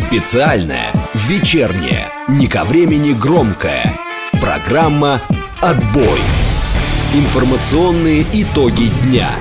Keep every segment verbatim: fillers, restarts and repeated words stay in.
Специальная, вечерняя, не ко времени громкая программа «Отбой». Информационные итоги дня.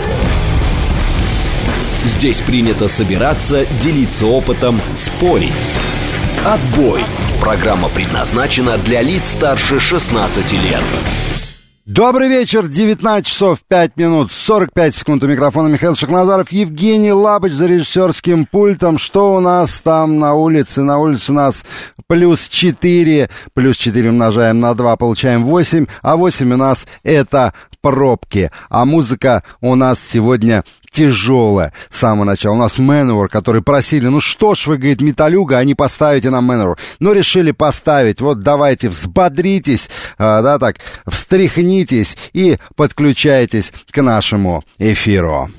Здесь принято собираться, делиться опытом, спорить. «Отбой». Программа предназначена для лиц старше шестнадцати лет. Добрый вечер, девятнадцать часов пять минут сорок пять секунд. У микрофона Михаил Шахназаров, Евгений Лабыч за режиссерским пультом. Что у нас там на улице? На улице у нас плюс четыре, плюс четыре умножаем на два, получаем восемь, а восемь у нас это пробки. А музыка у нас сегодня тяжелая. С самого начала у нас Manowar, которые просили, ну что ж вы, говорит, металюга, а не поставите нам Manowar. Ну решили поставить, вот давайте взбодритесь, а, да, так, встряхнитесь и подключайтесь к нашему эфиру.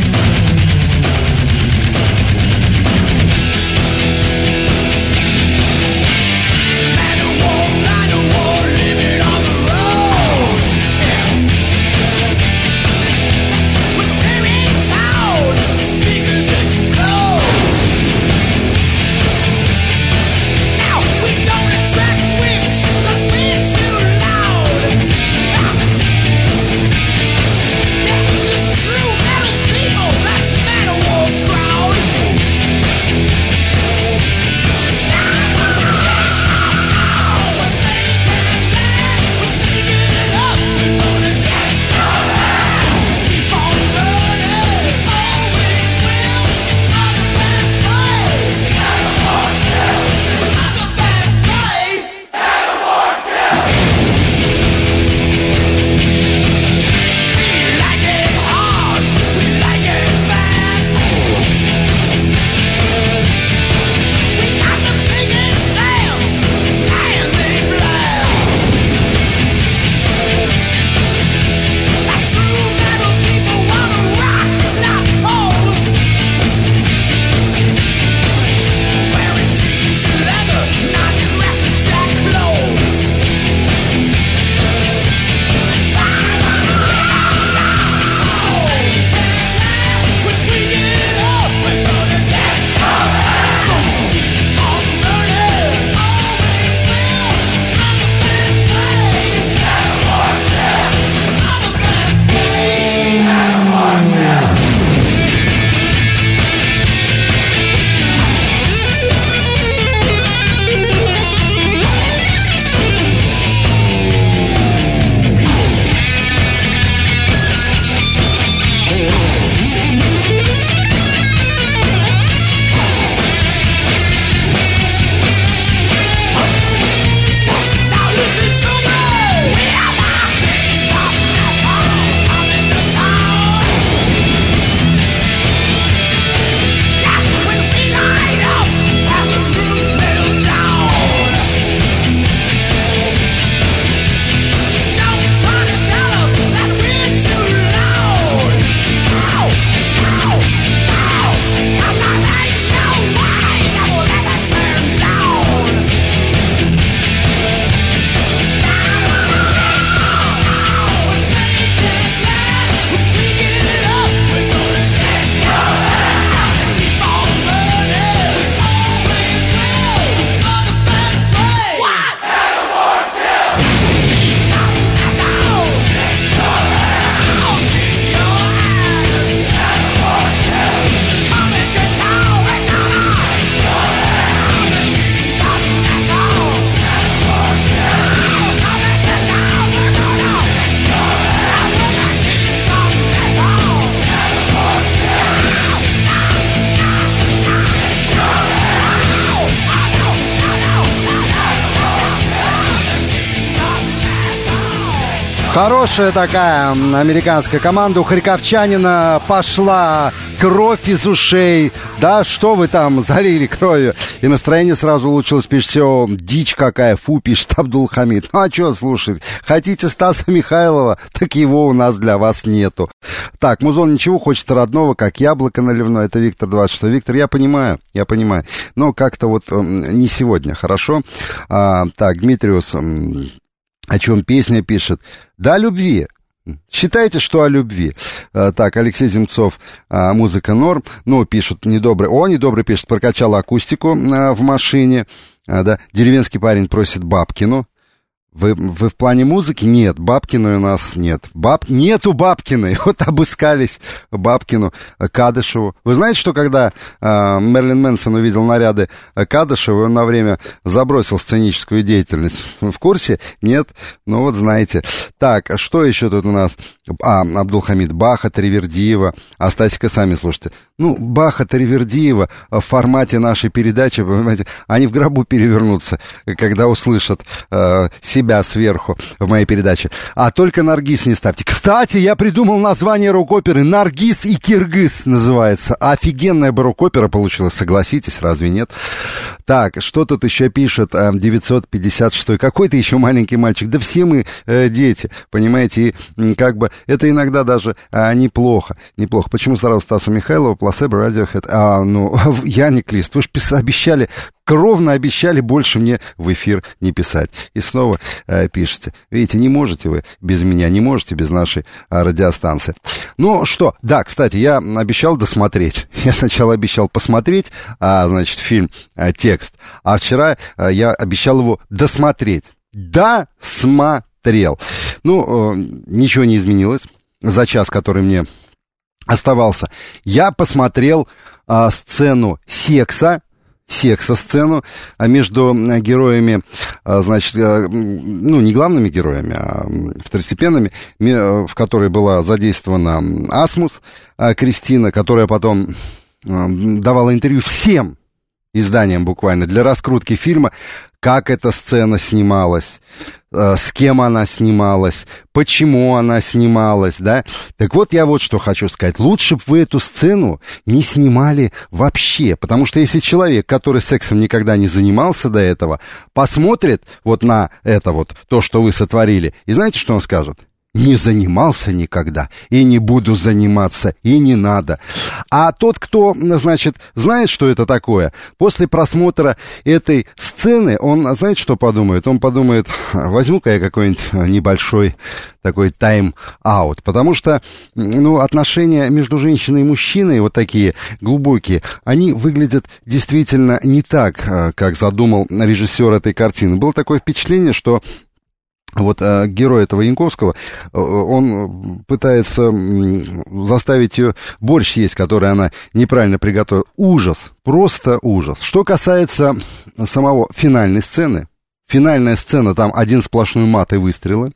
Хорошая такая американская команда. У харьковчанина пошла кровь из ушей. Да, что вы там залили кровью? И настроение сразу улучшилось. Пишет, все, дичь какая, фу, пишет Абдулхамид. Ну, а что слушать? Хотите Стаса Михайлова? Так его у нас для вас нету. Так, музон ничего, хочется родного, как яблоко наливное. Это Виктор двадцать шесть. Виктор, я понимаю, я понимаю. Но как-то вот э, не сегодня, хорошо? А, так, Дмитриус... О чем песня пишет? Да, любви. Считайте, что о любви. А, так, Алексей Земцов, а, музыка норм. Ну, пишут недобрый. О, недобрый пишет, прокачал акустику а, в машине. А, да. Деревенский парень просит Бабкину. Вы, вы в плане музыки? Нет, Бабкиной у нас нет. Баб... Нету Бабкиной. Вот обыскались Бабкину, Кадышеву. Вы знаете, что когда э, Мерлин Мэнсон увидел наряды Кадышева, он на время забросил сценическую деятельность? В курсе? Нет? Ну вот знаете. Так, что еще тут у нас? А, Абдулхамид Баха, Тривердиева. А Стасика сами слушайте. Ну, Баха, Тривердиева в формате нашей передачи, понимаете, они в гробу перевернутся, когда услышат э, себя сверху в моей передаче. А только Наргиз не ставьте. Кстати, я придумал название рок-оперы. Наргиз и Киргиз называется. Офигенная бы рок-опера получилась, согласитесь, разве нет? Так, что тут еще пишет девятьсот пятьдесят шестой? Какой-то еще маленький мальчик. Да все мы э, дети, понимаете, и как бы это иногда даже а, неплохо. Неплохо. Почему сразу Стаса Михайлова, Пласебо, Радиохэд? А, ну, Яник Лист, вы же обещали, кровно обещали больше мне в эфир не писать. И снова э, пишете. Видите, не можете вы без меня, не можете без нашей э, радиостанции. Ну что, да, кстати, я обещал досмотреть. Я сначала обещал посмотреть, а, значит, фильм э, «Текст», а вчера э, я обещал его досмотреть. Досмотрел. Ну, э, ничего не изменилось за час, который мне оставался. Я посмотрел э, сцену секса, секса-сцену между героями, значит, ну, не главными героями, а второстепенными, в которой была задействована Асмус Кристина, которая потом давала интервью всем изданиям буквально для раскрутки фильма, как эта сцена снималась, с кем она снималась, почему она снималась, да. Так вот, я вот что хочу сказать. Лучше бы вы эту сцену не снимали вообще, потому что если человек, который сексом никогда не занимался до этого, посмотрит вот на это вот, то, что вы сотворили, и знаете, что он скажет? Не занимался никогда, и не буду заниматься, и не надо. А тот, кто, значит, знает, что это такое, после просмотра этой сцены, он, знаете, что подумает? Он подумает, возьму-ка я какой-нибудь небольшой такой тайм-аут, потому что, ну, отношения между женщиной и мужчиной, вот такие глубокие, они выглядят действительно не так, как задумал режиссер этой картины. Было такое впечатление, что вот э, герой этого Янковского, э, он пытается э, заставить ее борщ съесть, который она неправильно приготовила. Ужас, просто ужас. Что касается самого финальной сцены, финальная сцена, там один сплошной мат и выстрелы,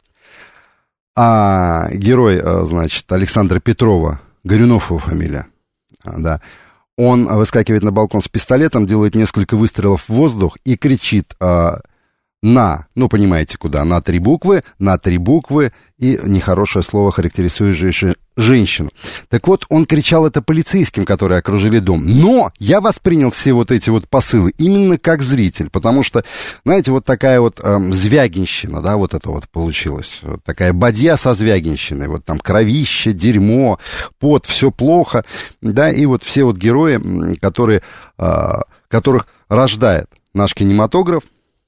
а герой, э, значит, Александра Петрова, Горюнов его фамилия, да, он выскакивает на балкон с пистолетом, делает несколько выстрелов в воздух и кричит... Э, на, ну, понимаете, куда, на три буквы, на три буквы и нехорошее слово, характеризующее женщину. Так вот, он кричал это полицейским, которые окружили дом. Но я воспринял все вот эти вот посылы именно как зритель, потому что, знаете, вот такая вот эм, звягинщина, да, вот это вот получилось. Вот такая бадья со звягинщиной, вот там кровище, дерьмо, пот, все плохо, да, и вот все вот герои, которые, э, которых рождает наш кинематограф,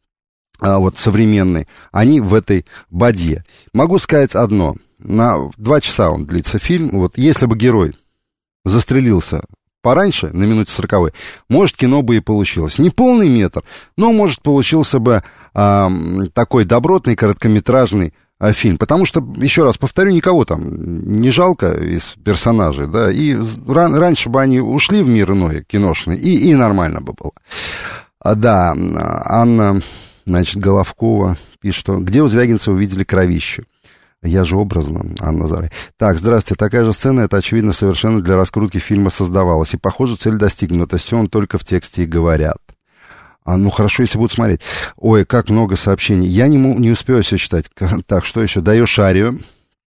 А вот современный, они в этой бадье. Могу сказать одно. На два часа он длится фильм. Вот если бы герой застрелился пораньше, на минуте сороковой, может, кино бы и получилось. Не полный метр, но, может, получился бы а, такой добротный, короткометражный а, фильм. Потому что, еще раз повторю, никого там не жалко из персонажей, да, и ран, раньше бы они ушли в мир иной, киношный, и, и нормально бы было. А, да, Анна... Значит, Головкова пишет, что где у Звягинцева увидели кровищу? Я же образно, Анна Зарай. Так, здравствуйте, такая же сцена, это, очевидно, совершенно для раскрутки фильма создавалась. И, похоже, цель достигнута. Все он только в тексте и говорят. А, ну, хорошо, если будут смотреть. Ой, как много сообщений. Я не, не успеваю все читать. Так, что еще? Даешь Арию.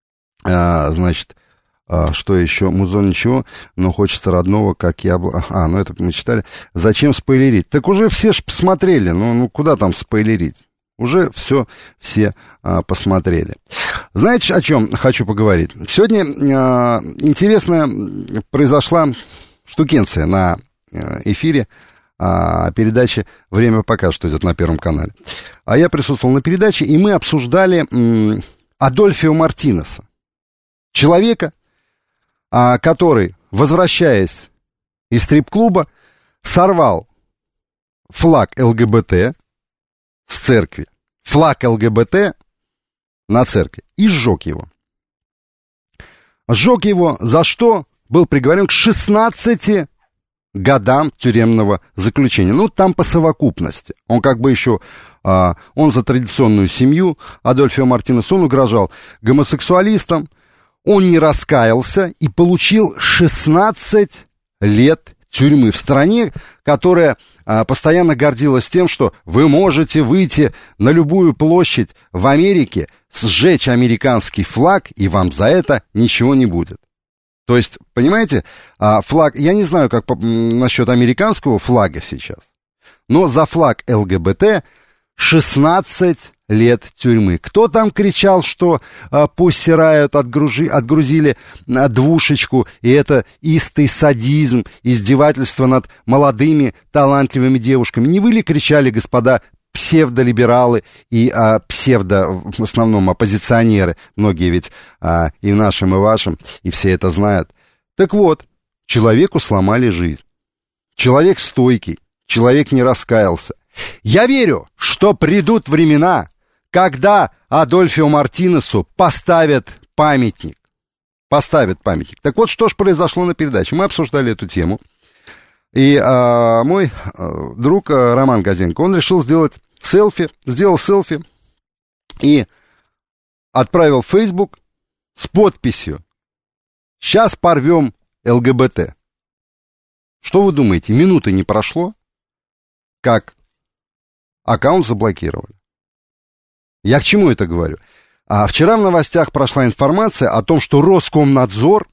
А, значит... А, что еще? Музон ничего, но хочется родного, как яблоко. А, ну это мы читали. Зачем спойлерить? Так уже все ж посмотрели. Ну, ну куда там спойлерить? Уже все, все а, посмотрели. Знаете, о чем хочу поговорить? Сегодня а, интересная произошла штукенция на эфире а, передачи «Время покажет», что идет на Первом канале. А я присутствовал на передаче, и мы обсуждали м, Адольфио Мартинеса. Человека, а, который, возвращаясь из стрип-клуба, сорвал флаг ЛГБТ с церкви, флаг ЛГБТ на церкви и сжег его. Сжег его, за что был приговорен к шестнадцати годам тюремного заключения. Ну, там по совокупности. Он как бы еще, а, он за традиционную семью, Адольфо Мартинес, он угрожал гомосексуалистам, он не раскаялся и получил шестнадцать лет тюрьмы в стране, которая а, постоянно гордилась тем, что вы можете выйти на любую площадь в Америке, сжечь американский флаг, и вам за это ничего не будет. То есть, понимаете, флаг, я не знаю, как по, насчет американского флага сейчас, но за флаг ЛГБТ шестнадцать лет тюрьмы. Кто там кричал, что Pussy Riot отгружи, отгрузили двушечку, и это истый садизм, издевательство над молодыми, талантливыми девушками? Не вы ли кричали, господа псевдолибералы и а, псевдо, в основном, оппозиционеры, многие ведь а, и в нашем, и в вашем, и все это знают. Так вот, человеку сломали жизнь. Человек стойкий, человек не раскаялся. Я верю, что придут времена, когда Адольфо Мартинесу поставят памятник. Поставят памятник. Так вот, что же произошло на передаче? Мы обсуждали эту тему. И а, мой а, друг а, Роман Газенко, он решил сделать селфи, сделал селфи и отправил в Facebook с подписью «Сейчас порвем ЛГБТ». Что вы думаете, минуты не прошло, как аккаунт заблокировали? Я к чему это говорю? А вчера в новостях прошла информация о том, что Роскомнадзор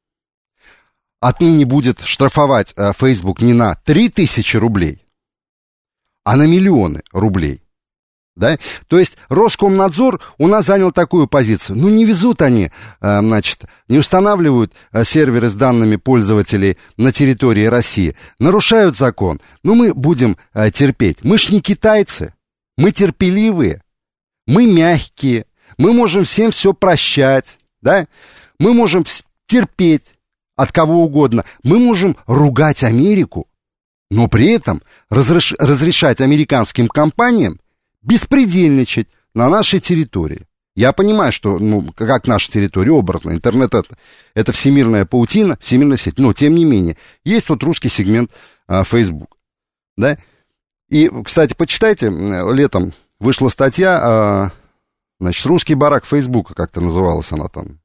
отныне будет штрафовать а, Facebook не на три тысячи рублей, а на миллионы рублей. Да? То есть Роскомнадзор у нас занял такую позицию. Ну, не везут они, а, значит, не устанавливают а, серверы с данными пользователей на территории России, нарушают закон. Ну, мы будем а, терпеть. Мы ж не китайцы, мы терпеливые, мы мягкие, мы можем всем все прощать, да? Мы можем терпеть от кого угодно. Мы можем ругать Америку, но при этом разреш... разрешать американским компаниям беспредельничать на нашей территории. Я понимаю, что, ну, как наша территория, образно, интернет это, это всемирная паутина, всемирная сеть, но, тем не менее, есть вот русский сегмент а, Facebook, да? И, кстати, почитайте, летом вышла статья, а, значит, «Русский барак Фейсбука», как-то называлась она там,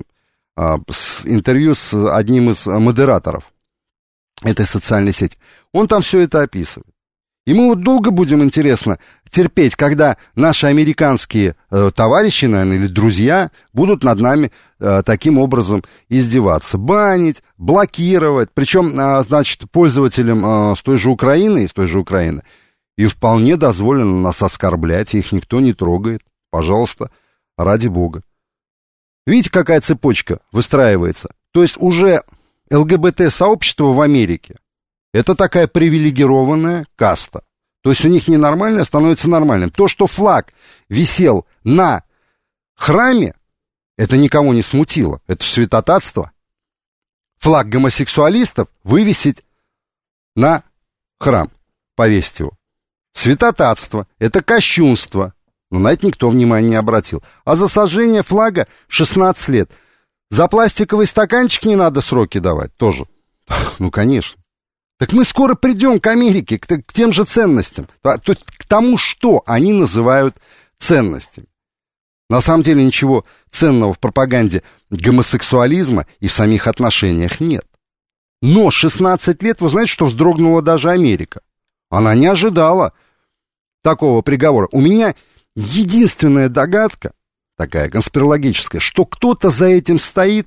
с интервью с одним из модераторов этой социальной сети. Он там все это описывает. И мы вот долго будем, интересно, терпеть, когда наши американские э, товарищи, наверное, или друзья будут над нами э, таким образом издеваться. Банить, блокировать. Причем, э, значит, пользователям э, с той же Украины, с той же Украины, и вполне дозволено нас оскорблять, их никто не трогает. Пожалуйста, ради бога. Видите, какая цепочка выстраивается? То есть уже ЛГБТ-сообщество в Америке — это такая привилегированная каста. То есть у них ненормальное становится нормальным. То, что флаг висел на храме, это никого не смутило. Это же святотатство. Флаг гомосексуалистов вывесить на храм, повесить его. Святотатство — это кощунство. Но на это никто внимания не обратил. А за сожжение флага шестнадцать лет. За пластиковый стаканчик не надо сроки давать тоже. Ну, конечно. Так мы скоро придем к Америке, к, к тем же ценностям. То, то, к тому, что они называют ценностями. На самом деле ничего ценного в пропаганде гомосексуализма и в самих отношениях нет. Но шестнадцать лет, вы знаете, что вздрогнула даже Америка. Она не ожидала такого приговора. У меня единственная догадка, такая конспирологическая, что кто-то за этим стоит,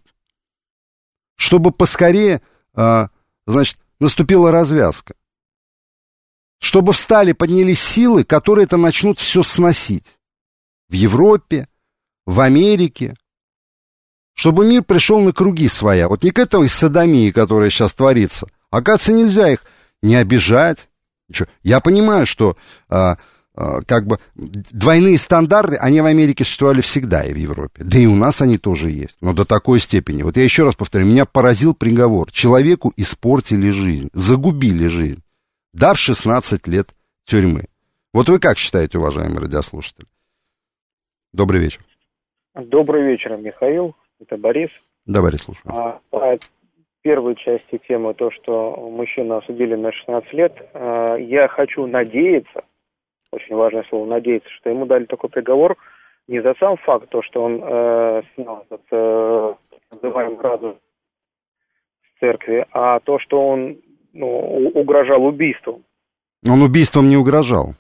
чтобы поскорее, а, значит, наступила развязка. Чтобы встали, поднялись силы, которые это начнут все сносить. В Европе, в Америке. Чтобы мир пришел на круги своя. Вот не к этой содомии, которая сейчас творится. Оказывается, нельзя их не обижать. Я понимаю, что... А, как бы двойные стандарты, они в Америке существовали всегда и в Европе. Да и у нас они тоже есть, но до такой степени. Вот я еще раз повторю, меня поразил приговор. Человеку испортили жизнь, загубили жизнь, дав шестнадцать лет тюрьмы. Вот вы как считаете, уважаемые радиослушатели? Добрый вечер. Добрый вечер, Михаил. Это Борис. Да, Борис, слушаю. А, по первой части темы, то, что мужчину осудили на шестнадцать лет, а, я хочу надеяться, очень важное слово, надеяться, что ему дали такой приговор не за сам факт, то, что он э, снял этот э, называемый градус в церкви, а то, что он ну, угрожал убийством. Он убийством не угрожал.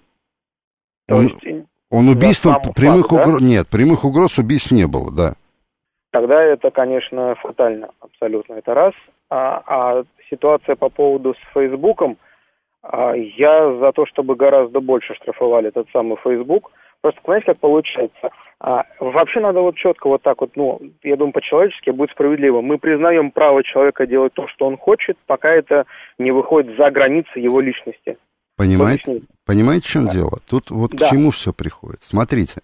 То он, есть, он убийством прямых факт, угроз... да? Нет, прямых угроз убийств не было, да. Тогда это, конечно, фатально, абсолютно, это раз. А, а ситуация по поводу с Фейсбуком, а, я за то, чтобы гораздо больше штрафовали этот самый Фейсбук. Просто, знаете, как получается? А, вообще надо вот четко вот так вот, ну, я думаю, по-человечески будет справедливо. Мы признаем право человека делать то, что он хочет, пока это не выходит за границы его личности. Понимаете, понимаете, в чем да. дело? Тут вот да. к чему все приходит. Смотрите,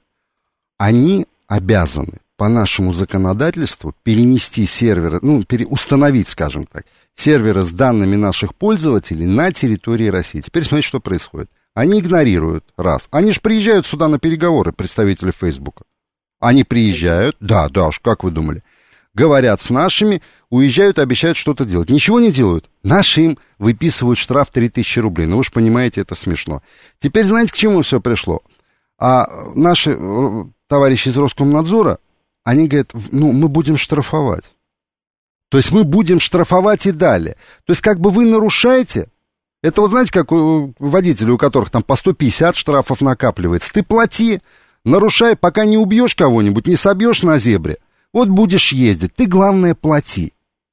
они обязаны по нашему законодательству перенести серверы, ну, пере, установить, скажем так, серверы с данными наших пользователей на территории России. Теперь смотрите, что происходит. Они игнорируют, раз. Они же приезжают сюда на переговоры, представители Фейсбука. Они приезжают, да, да уж, как вы думали, говорят с нашими, уезжают, обещают что-то делать. Ничего не делают. Наши им выписывают штраф три тысячи рублей. Ну, вы же понимаете, это смешно. Теперь знаете, к чему все пришло? А наши товарищи из Роскомнадзора, они говорят, ну, мы будем штрафовать. То есть мы будем штрафовать и далее. То есть как бы вы нарушаете, это вот знаете, как у водителей, у которых там по сто пятьдесят штрафов накапливается. Ты плати, нарушай, пока не убьешь кого-нибудь, не собьешь на зебре. Вот будешь ездить, ты, главное, плати.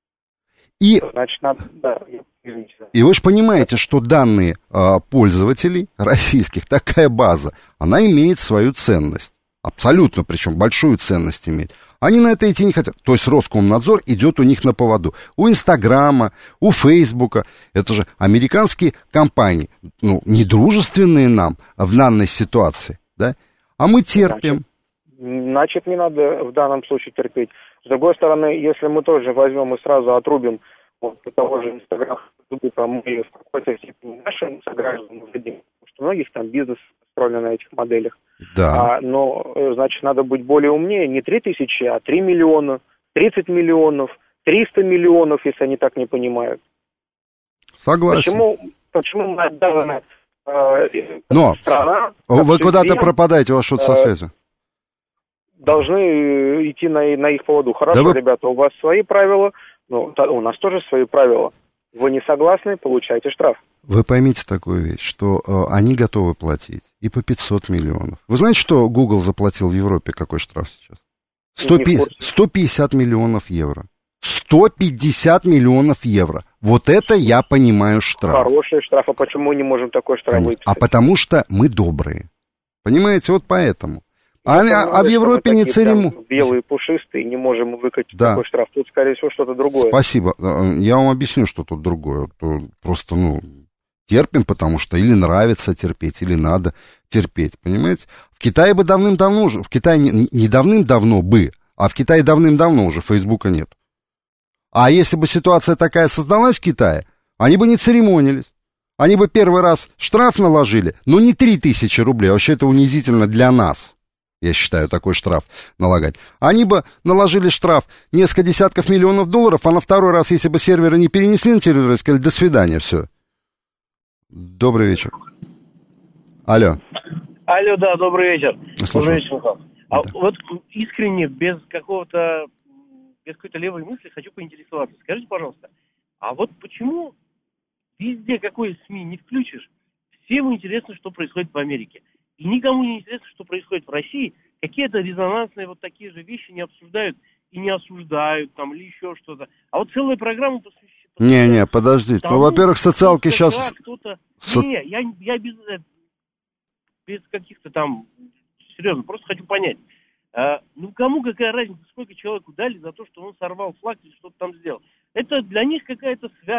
И, Значит, надо, да, извините. И вы же понимаете, что данные э, пользователей российских, такая база, она имеет свою ценность. Абсолютно, причем большую ценность имеет. Они на это идти не хотят. То есть Роскомнадзор идет у них на поводу. У Инстаграма, у Фейсбука. Это же американские компании, ну, недружественные нам в данной ситуации, да? А мы терпим. Значит, значит, не надо в данном случае терпеть. С другой стороны, если мы тоже возьмем и сразу отрубим вот, того же Инстаграма, Фейсбука, мы в какой-то степени нашим согражданам дадим, потому что у многих там бизнес построен на этих моделях. Да. А, но, значит, надо быть более умнее. Не три тысячи, а три миллиона, тридцать миллионов, триста миллионов, если они так не понимают. Согласен. Почему, почему мы обязаны... Э, но страна, вы куда-то пропадаете, у вас что-то со связью. Должны идти на, на их поводу. Хорошо, да вы... ребята, у вас свои правила, но у нас тоже свои правила. Вы не согласны, получаете штраф. Вы поймите такую вещь, что э, они готовы платить и по пятьсот миллионов. Вы знаете, что Google заплатил в Европе какой штраф сейчас? сто пятьдесят миллионов евро. сто пятьдесят миллионов евро. Вот это я понимаю штраф. Хороший штраф, а почему мы не можем такой штраф выписать? А потому что мы добрые. Понимаете, вот поэтому. А, понимаю, а в Европе не церемонно. Белые, пушистые, не можем выкатить да. такой штраф. Тут, скорее всего, что-то другое. Спасибо. Я вам объясню, что тут другое. Просто, ну... терпим, потому что или нравится терпеть, или надо терпеть, понимаете? В Китае бы давным-давно уже, в Китае не, не давным-давно бы, а в Китае давным-давно уже Фейсбука нет. А если бы ситуация такая создалась в Китае, они бы не церемонились. Они бы первый раз штраф наложили, но не три тысячи рублей, вообще это унизительно для нас. Я считаю, такой штраф налагать. Они бы наложили штраф несколько десятков миллионов долларов, а на второй раз, если бы серверы не перенесли на территорию, сказали, до свидания, все. Добрый вечер. Алло. Алло, да, добрый вечер. Слушаю. Добрый вечер, Михаил. А да. вот искренне, без какого-то, без какой-то левой мысли хочу поинтересоваться. Скажите, пожалуйста, а вот почему везде, какой СМИ не включишь, всем интересно, что происходит в Америке. И никому не интересно, что происходит в России. Какие-то резонансные вот такие же вещи не обсуждают и не осуждают там или еще что-то. А вот целая программа посвящена. Не-не, подождите. Тому, ну, во-первых, социалки сейчас... Кто-то... Со... Не-не, я, я без, без каких-то там... Серьезно, просто хочу понять. А, ну, кому какая разница, сколько человеку дали за то, что он сорвал флаг или что-то там сделал? Это для них какая-то святость или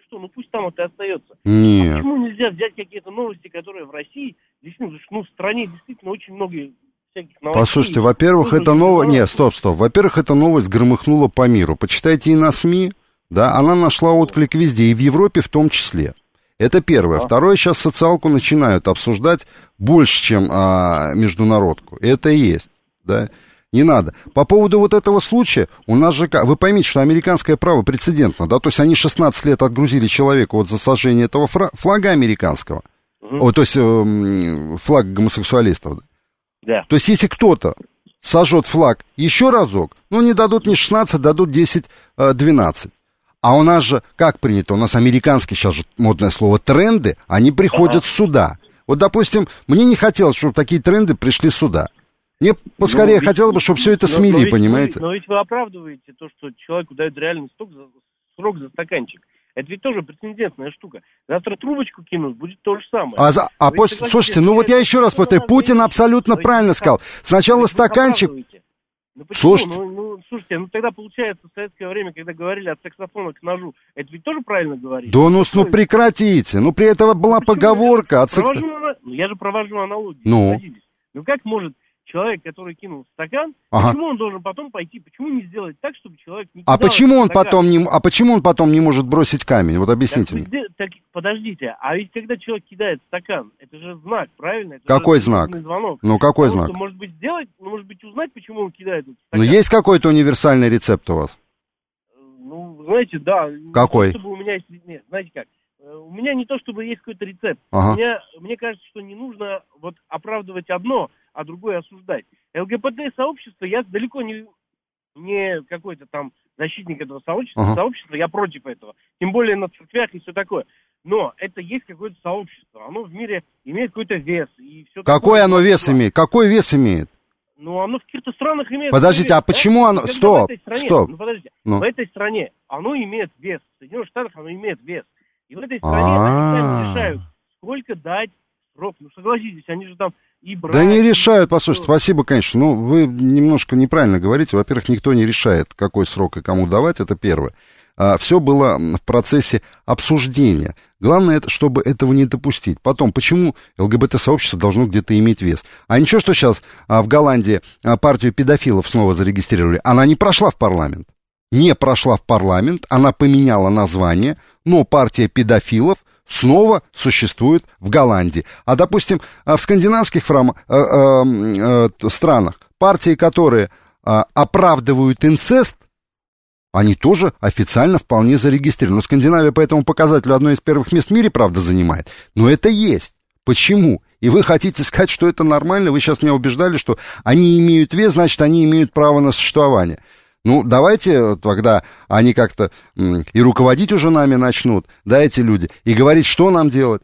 что, ну пусть там это и остается. Нет. А почему нельзя взять какие-то новости, которые в России, действительно, ну, в стране действительно очень много всяких новостей. Послушайте, во-первых, ну, это новость... Нет, стоп, стоп. Во-первых, эта новость громыхнула по миру. Почитайте и на СМИ, да, она нашла отклик везде, и в Европе в том числе. Это первое. А. Второе, сейчас социалку начинают обсуждать больше, чем а, международку. Это и есть, да. Не надо. По поводу вот этого случая, у нас же, вы поймите, что американское право прецедентно, да, то есть они шестнадцать лет отгрузили человека вот за сожжение этого флага американского, угу. О, то есть э, флаг гомосексуалистов, да. Да. То есть если кто-то сожжет флаг еще разок, ну не дадут не шестнадцать, дадут десять-двенадцать. А у нас же, как принято, у нас американские, сейчас же модное слово, тренды, они приходят ага. сюда. Вот, допустим, мне не хотелось, чтобы такие тренды пришли сюда. Мне поскорее но хотелось бы, чтобы все это смели, но ведь, понимаете? Но ведь вы оправдываете то, что человеку дают реальный срок за, срок за стаканчик. Это ведь тоже прецедентная штука. Завтра трубочку кинут, будет то же самое. А, за, а после, слушайте, ну вот я еще раз повторю, Путин абсолютно правильно сказал. Сначала стаканчик... Ну почему? Слушайте. Ну, ну, слушайте, ну тогда получается в советское время, когда говорили от саксофона к ножу, это ведь тоже правильно говорили? Да ну, ну прекратите, ну при этом была ну, поговорка от саксофона. Ну я же провожу аналогию. Ну. Ну как может человек, который кинул стакан, ага. почему он должен потом пойти, почему не сделать так, чтобы человек не кидал а почему он стакан? потом не, а почему он потом не может бросить камень? Вот объясните так, мне. Так, подождите, а ведь когда человек кидает стакан, это же знак, правильно? Это какой знак? Звонок. Ну какой Потому знак? что, может быть, сделать, ну, может быть, узнать, почему он кидает этот стакан. Ну есть какой-то универсальный рецепт у вас? Ну, знаете, да. Какой? Не то, чтобы у меня есть, нет, знаете как? У меня не то, чтобы есть какой-то рецепт. Ага. Меня, мне кажется, что не нужно вот оправдывать одно, а другое осуждать. ЛГБТ-сообщество, я далеко не, не какой-то там защитник этого сообщества, ага. сообщества, я против этого. Тем более на церквях и все такое. Но это есть какое-то сообщество. Оно в мире имеет какой-то вес. И все какой такое, оно вес имеет? Какой вес имеет? Ну, оно в каких-то странах имеет... Подождите, вес, а почему да? оно... Стоп, в этой стране, стоп. Ну, подождите. Ну. В этой стране оно имеет вес. В Соединенных Штатах оно имеет вес. И в этой стране они сами решают, сколько дать срок. Ну, согласитесь, они же там и брать... Да не решают, послушайте, спасибо, конечно. Ну, вы немножко неправильно говорите. Во-первых, никто не решает, какой срок и кому давать, это первое. А, все было в процессе обсуждения. Главное, это, чтобы этого не допустить. Потом, почему ЛГБТ-сообщество должно где-то иметь вес? А ничего, что сейчас а, в Голландии а, партию педофилов снова зарегистрировали. Она не прошла в парламент. Не прошла в парламент, она поменяла название, но партия педофилов снова существует в Голландии. А, допустим, в скандинавских фрам... э, э, э, странах партии, которые э, оправдывают инцест, они тоже официально вполне зарегистрированы. Но Скандинавия по этому показателю одно из первых мест в мире, правда, занимает. Но это есть. Почему? И вы хотите сказать, что это нормально? Вы сейчас меня убеждали, что они имеют вес, значит, они имеют право на существование. Ну, давайте тогда они как-то и руководить уже нами начнут, да, эти люди, и говорить, что нам делать.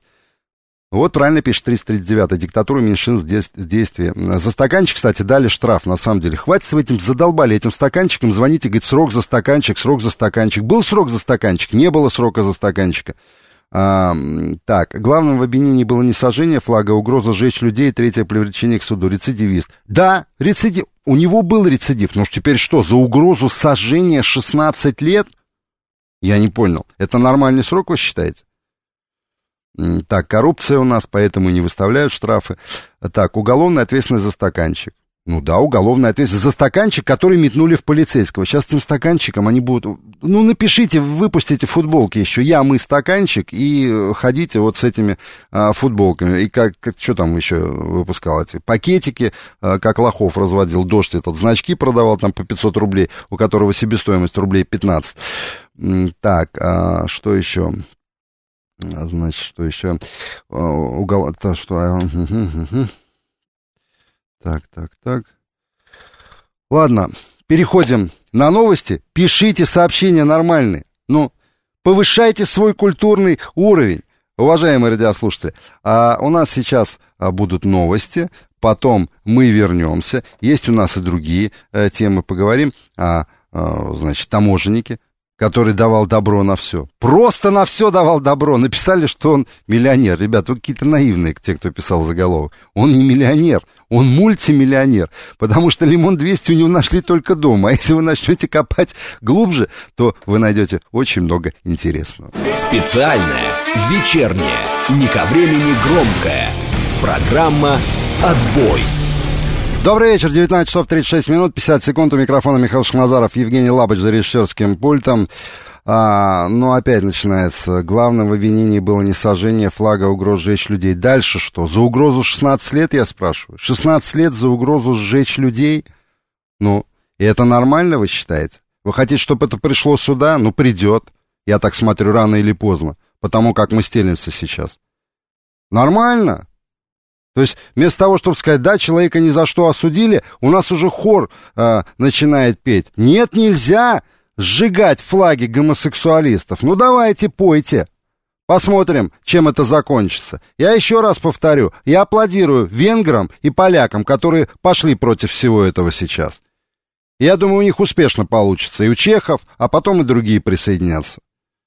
Вот правильно пишет триста тридцать девятая, диктатура меньшинств в действии. За стаканчик, кстати, дали штраф, на самом деле. Хватит с этим, задолбали этим стаканчиком, звоните, говорит, срок за стаканчик, срок за стаканчик. Был срок за стаканчик, не было срока за стаканчика. А, так, главным в обвинении было не сожжение флага, а угроза сжечь людей, третье привлечение к суду, рецидивист. Да, рецидив, у него был рецидив, ну теперь что, за угрозу сожжения шестнадцать лет? Я не понял, это нормальный срок, вы считаете? Так, коррупция у нас, поэтому не выставляют штрафы. Так, уголовная ответственность за стаканчик. Ну да, уголовная ответственность за стаканчик, который метнули в полицейского. Сейчас этим стаканчиком они будут... Ну, напишите, выпустите футболки еще. Я, мы, стаканчик, и ходите вот с этими а, футболками. И как, как, что там еще выпускал? Эти пакетики, а, как Лохов разводил, Дождь этот, значки продавал там по пятьсот рублей, у которого себестоимость рублей пятнадцать. Так, а, что еще? Значит, что еще? Угол... То, что... Так, так, так. Ладно, переходим на новости. Пишите сообщения нормальные. Ну, повышайте свой культурный уровень, уважаемые радиослушатели. А у нас сейчас а, будут новости, потом мы вернемся. Есть у нас и другие а, темы, поговорим о, а, значит, таможеннике, который давал добро на все. Просто на все давал добро. Написали, что он миллионер. Ребят, вы какие-то наивные, те, кто писал заголовок. Он не миллионер, он мультимиллионер. Потому что Лимон двести у него нашли только дома. А если вы начнете копать глубже, то вы найдете очень много интересного. Специальная, вечерняя, не ко времени громкая. Программа «Отбой». Добрый вечер, девятнадцать часов тридцать шесть минут, пятьдесят секунд, у микрофона Михаил Шахназаров, Евгений Лабыч за режиссерским пультом. А, ну, опять начинается. Главным в обвинении было не сожжение флага, а угроза сжечь людей. Дальше что? За угрозу шестнадцать лет, я спрашиваю? шестнадцать лет за угрозу сжечь людей? Ну, и это нормально, вы считаете? Вы хотите, чтобы это пришло сюда? Ну, придет. Я так смотрю, рано или поздно. Потому как мы стелимся сейчас. Нормально? То есть, вместо того, чтобы сказать, да, человека ни за что осудили, у нас уже хор э, начинает петь. Нет, нельзя сжигать флаги гомосексуалистов. Ну, давайте, пойте. Посмотрим, чем это закончится. Я еще раз повторю, я аплодирую венграм и полякам, которые пошли против всего этого сейчас. Я думаю, у них успешно получится. И у чехов, а потом и другие присоединятся.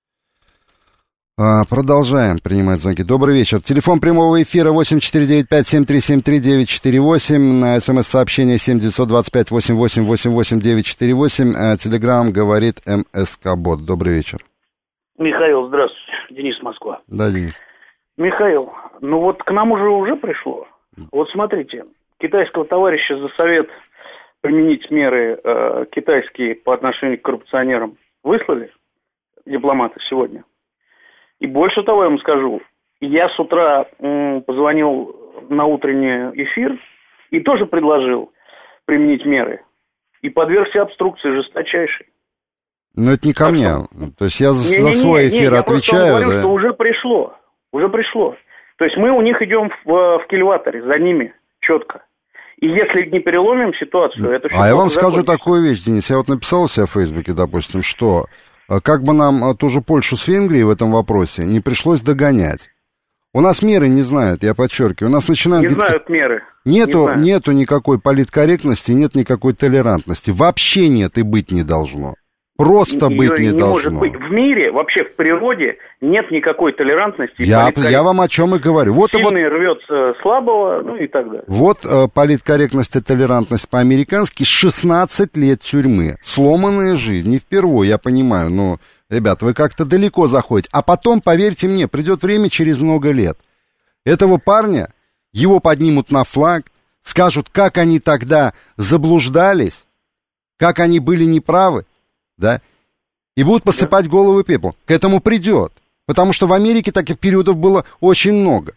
А, продолжаем принимать звонки. Добрый вечер. Телефон прямого эфира восемь четыре девять пять семь три семь три девять четыре восемь. На смс-сообщение семь девятьсот двадцать пять восемь восемь восемь восемь девять четыре восемь. А, Телеграм говорит МСК-бот. Добрый вечер. Михаил, здравствуйте. Денис, Москва. Да, Денис. Михаил, ну вот к нам уже уже пришло. Вот смотрите, китайского товарища за совет применить меры э, китайские по отношению к коррупционерам выслали дипломаты сегодня. И больше того я вам скажу, я с утра м, позвонил на утренний эфир и тоже предложил применить меры. И подвергся обструкции жесточайшей. Но это не ко мне. То есть я за, не, не, за свой не, эфир не, отвечаю. Я просто говорю, да? что уже пришло. Уже пришло. То есть мы у них идем в, в кильваторе, за ними, четко. И если не переломим ситуацию, это все. А я вам скажу закончится. такую вещь, Денис. Я вот написал у себя в Фейсбуке, допустим, что как бы нам ту же Польшу с Венгрией в этом вопросе не пришлось догонять. У нас меры не знают, я подчеркиваю. У нас начинают... Не говорить, знают меры. Нету, не знают. нету никакой политкорректности, нет никакой толерантности. Вообще нет и быть не должно. Просто Ее быть не, не должно. Может быть. В мире, вообще в природе нет никакой толерантности. Я, я вам о чем и говорю. Вот, Сильный вот, рвется слабого, ну и так далее. вот э, политкорректность и толерантность по-американски шестнадцать лет тюрьмы. Сломанная жизнь, не впервые, я понимаю, но, ребят, вы как-то далеко заходите. А потом, поверьте мне, придет время через много лет. Этого парня, его поднимут на флаг, скажут, как они тогда заблуждались, как они были неправы. Да, и будут посыпать головы пеплом. К этому придет. Потому что в Америке таких периодов было очень много.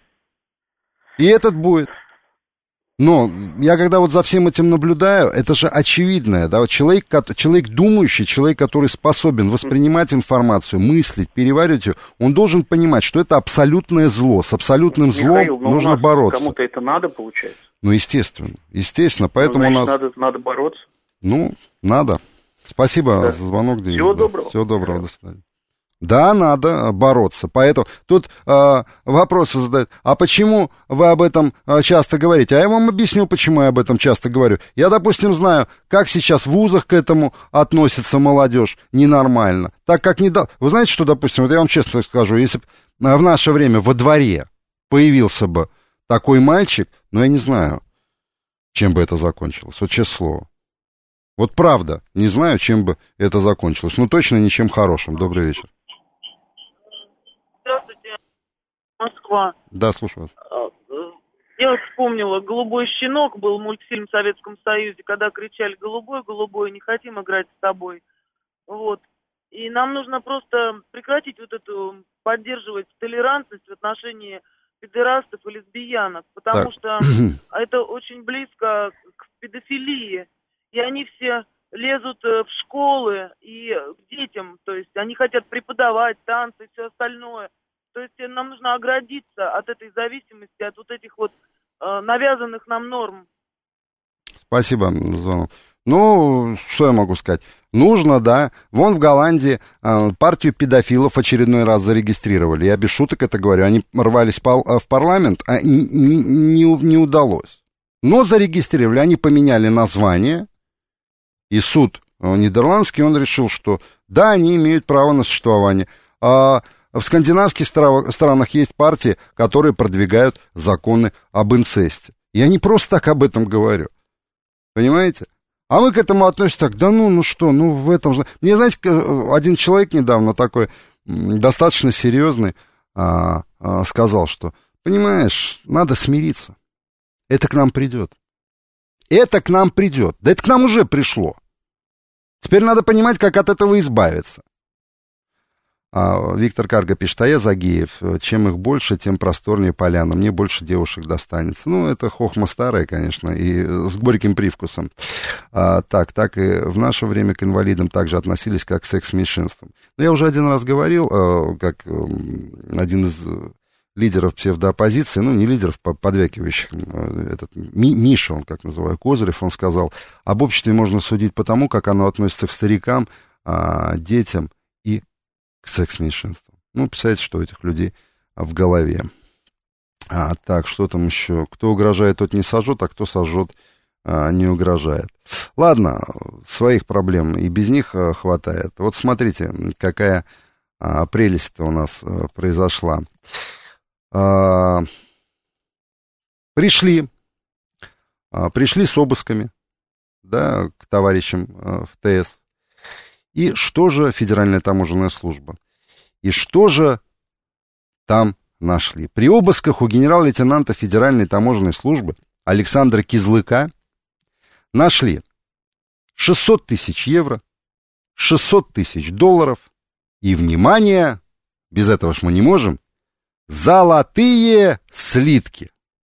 И этот будет. Но я когда вот за всем этим наблюдаю, это же очевидное. Да? Вот человек, человек думающий, человек, который способен воспринимать информацию, мыслить, переваривать ее, он должен понимать, что это абсолютное зло. С абсолютным злом Михаил, нужно у нас бороться. Кому-то это надо, получается. Ну, естественно. Естественно. Поэтому ну, значит, у нас... надо, надо бороться. Ну, надо. Спасибо да. за звонок, Денис. Всего да. доброго. Всего доброго, до свидания. Да, надо бороться. Поэтому тут э, вопросы задают. А почему вы об этом э, часто говорите? А я вам объясню, почему я об этом часто говорю. Я, допустим, знаю, как сейчас в вузах к этому относится молодежь ненормально. Так как не... До... Вы знаете, что, допустим, вот я вам честно скажу, если бы в наше время во дворе появился бы такой мальчик, ну, я не знаю, чем бы это закончилось. Вот честное слово. Вот правда, не знаю, чем бы это закончилось. Ну, точно ничем хорошим. Добрый вечер. Здравствуйте, Москва. Да, слушаю вас. Я вспомнила, «Голубой щенок» был мультфильм в Советском Союзе, когда кричали «Голубой, голубой, не хотим играть с тобой». Вот. И нам нужно просто прекратить вот эту, поддерживать толерантность в отношении педерастов и лесбиянок, потому так. что это очень близко к педофилии. И они все лезут в школы и к детям, то есть они хотят преподавать танцы и все остальное. То есть нам нужно оградиться от этой зависимости, от вот этих вот э, навязанных нам норм. Спасибо за звонок. Ну, что я могу сказать? Нужно, да. Вон в Голландии э, партию педофилов очередной раз зарегистрировали. Я без шуток это говорю. Они рвались пал- в парламент, а не, не, не удалось. Но зарегистрировали. Они поменяли название. И суд нидерландский, он решил, что да, они имеют право на существование. А в скандинавских странах есть партии, которые продвигают законы об инцесте. Я не просто так об этом говорю. Понимаете? А мы к этому относимся так, да ну, ну что, ну в этом же... Мне, знаете, один человек недавно такой, достаточно серьезный, а, а, сказал, что, понимаешь, надо смириться. Это к нам придет. Это к нам придет. Да это к нам уже пришло. Теперь надо понимать, как от этого избавиться. А Виктор Карга пишет, а я за геев. Чем их больше, тем просторнее поляна. Мне больше девушек достанется. Ну, это хохма старая, конечно, и с горьким привкусом. А, так, так и в наше время к инвалидам также относились, как к секс-меньшинствам. Но я уже один раз говорил, как один из лидеров псевдооппозиции, ну, не лидеров, подвякивающих, этот Миша, он как называю, Козырев, он сказал, об обществе можно судить по тому, как оно относится к старикам, детям и к секс-меньшинствам. Ну, представляете, что у этих людей в голове. А, так, что там еще? Кто угрожает, тот не сожжет, а кто сожжет, а, не угрожает. Ладно, своих проблем и без них а, хватает. Вот смотрите, какая а, прелесть-то у нас а, произошла. А, пришли, а, пришли с обысками, да, к товарищам а, в ТС. И что же Федеральная таможенная служба? И что же там нашли? При обысках у генерал-лейтенанта Федеральной таможенной службы Александра Кизлыка нашли шестьсот тысяч евро, шестьсот тысяч долларов и, внимание, без этого ж мы не можем, золотые слитки.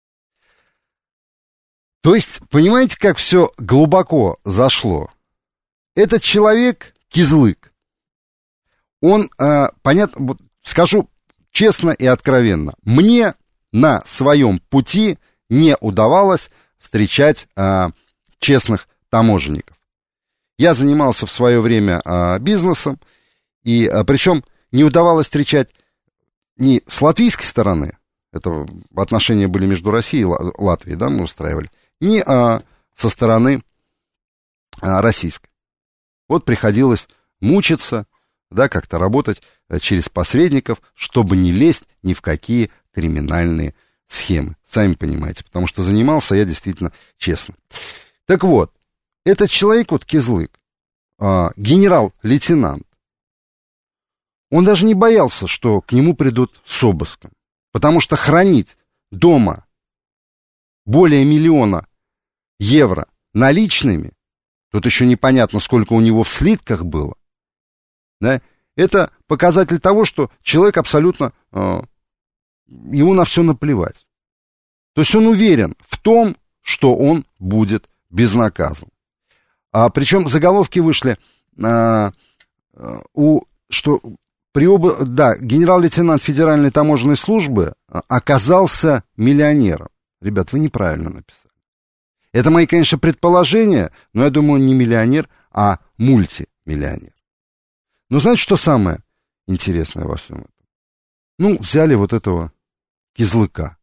То есть, понимаете, как все глубоко зашло? Этот человек... Кизлык. Он, э, понятно, вот скажу честно и откровенно, мне на своем пути не удавалось встречать э, честных таможенников. Я занимался в свое время э, бизнесом, и э, причем не удавалось встречать ни с латвийской стороны, это отношения были между Россией и Латвией, да, мы устраивали, ни э, со стороны э, российской. Вот приходилось мучиться, да, как-то работать через посредников, чтобы не лезть ни в какие криминальные схемы. Сами понимаете, потому что занимался я действительно честно. Так вот, этот человек, вот Кизлык, а, генерал-лейтенант, он даже не боялся, что к нему придут с обыском, потому что хранить дома более миллиона евро наличными, тут еще непонятно, сколько у него в слитках было. Да? Это показатель того, что человек абсолютно... Э, ему на все наплевать. То есть он уверен в том, что он будет безнаказан. А, причем заголовки вышли... Э, э, у, что при оба... Да, генерал-лейтенант Федеральной таможенной службы оказался миллионером. Ребят, вы неправильно написали. Это мои, конечно, предположения, но я думаю, он не миллионер, а мультимиллионер. Но знаете, что самое интересное во всем этом? Ну, взяли вот этого Кизлыка.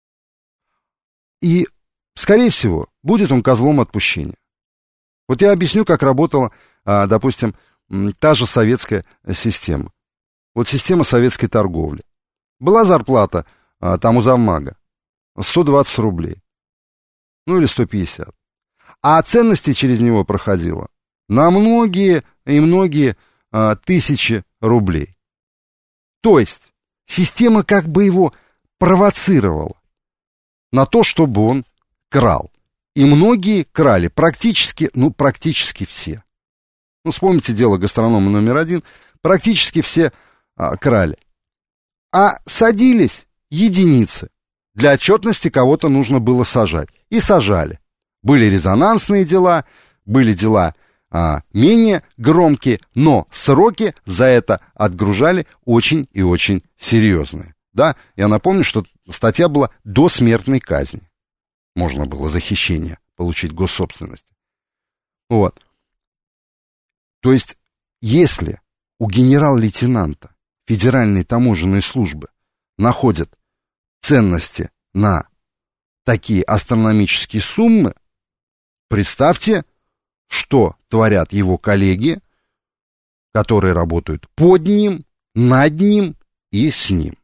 И, скорее всего, будет он козлом отпущения. Вот я объясню, как работала, допустим, та же советская система. Вот система советской торговли. Была зарплата там у завмага сто двадцать рублей. Ну, или сто пятьдесят. А ценности через него проходило на многие и многие а, тысячи рублей. То есть, система как бы его провоцировала на то, чтобы он крал. И многие крали, практически, ну, практически все. Ну, вспомните дело гастронома номер один, практически все а, крали. А садились единицы. Для отчетности кого-то нужно было сажать. И сажали. Были резонансные дела, были дела а, менее громкие, но сроки за это отгружали очень и очень серьезные. Да? Я напомню, что статья была до смертной казни. Можно было за хищение получить госсобственности. Вот. То есть, если у генерал-лейтенанта Федеральной таможенной службы находят ценности на такие астрономические суммы, представьте, что творят его коллеги, которые работают под ним, над ним и с ним.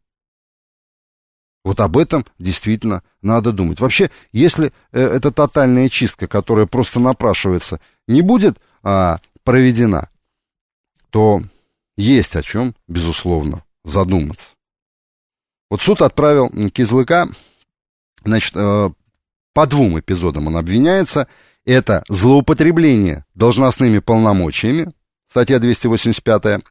Вот об этом действительно надо думать. Вообще, если э, эта тотальная чистка, которая просто напрашивается, не будет а, проведена, то есть о чем, безусловно, задуматься. Вот суд отправил Кизлыка, значит, э, по двум эпизодам он обвиняется. Это злоупотребление должностными полномочиями, статья двести восемьдесят пятая.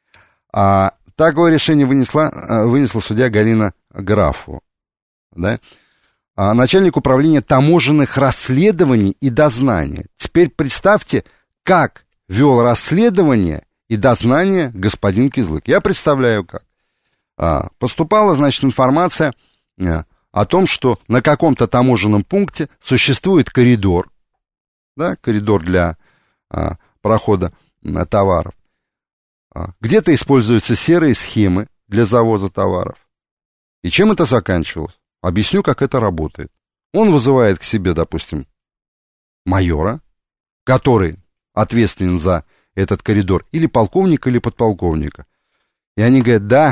А такое решение вынесла, вынесла судья Галина Графу, да? А начальник управления таможенных расследований и дознания. Теперь представьте, как вел расследование и дознание господин Кизлык. Я представляю, как. А, поступала, значит, информация а, о том, что на каком-то таможенном пункте существует коридор, да, коридор для а, прохода а, товаров. А, где-то используются серые схемы для завоза товаров. И чем это заканчивалось? Объясню, как это работает. Он вызывает к себе, допустим, майора, который ответственен за этот коридор, или полковника, или подполковника. И они говорят: да,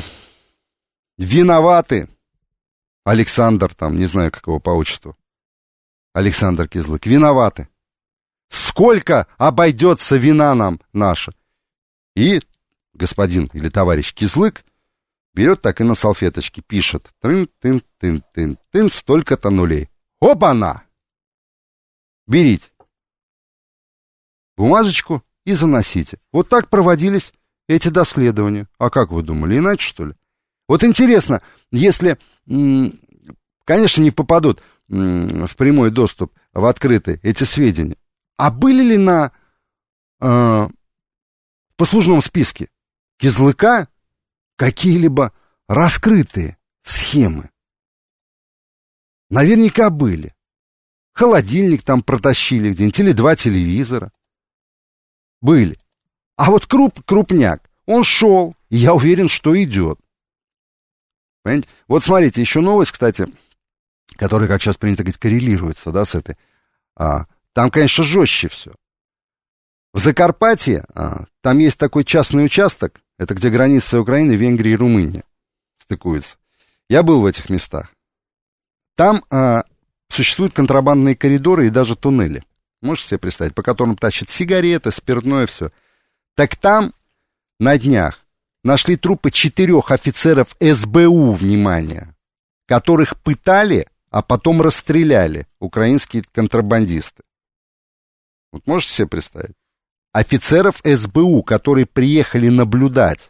виноваты Александр, там, не знаю, как его по отчеству, Александр Кизлык, виноваты. Сколько обойдется вина нам наша? И господин или товарищ Кизлык берет так и на салфеточке пишет: тын-тын-тын-тын-тын, столько-то нулей. Опа-на! Берите бумажечку и заносите. Вот так проводились эти доследования. А как вы думали, иначе, что ли? Вот интересно, если, конечно, не попадут в прямой доступ, в открытый эти сведения, а были ли на э, послужном списке Кизлыка какие-либо раскрытые схемы? Наверняка были. Холодильник там протащили где-нибудь, или два телевизора. Были. А вот круп, крупняк, он шел, и я уверен, что идет. Понимаете? Вот смотрите, еще новость, кстати, которая, как сейчас принято говорить, коррелируется, да, с этой. А, там, конечно, жестче все. В Закарпатье а, там есть такой частный участок, это где граница Украины, Венгрии и Румынии стыкуются. Я был в этих местах. Там а, существуют контрабандные коридоры и даже туннели. Можете себе представить, по которым тащат сигареты, спиртное, все. Так там на днях нашли трупы четырех офицеров эс бэ у, внимание, которых пытали, а потом расстреляли украинские контрабандисты. Вот можете себе представить? Офицеров эс бэ у, которые приехали наблюдать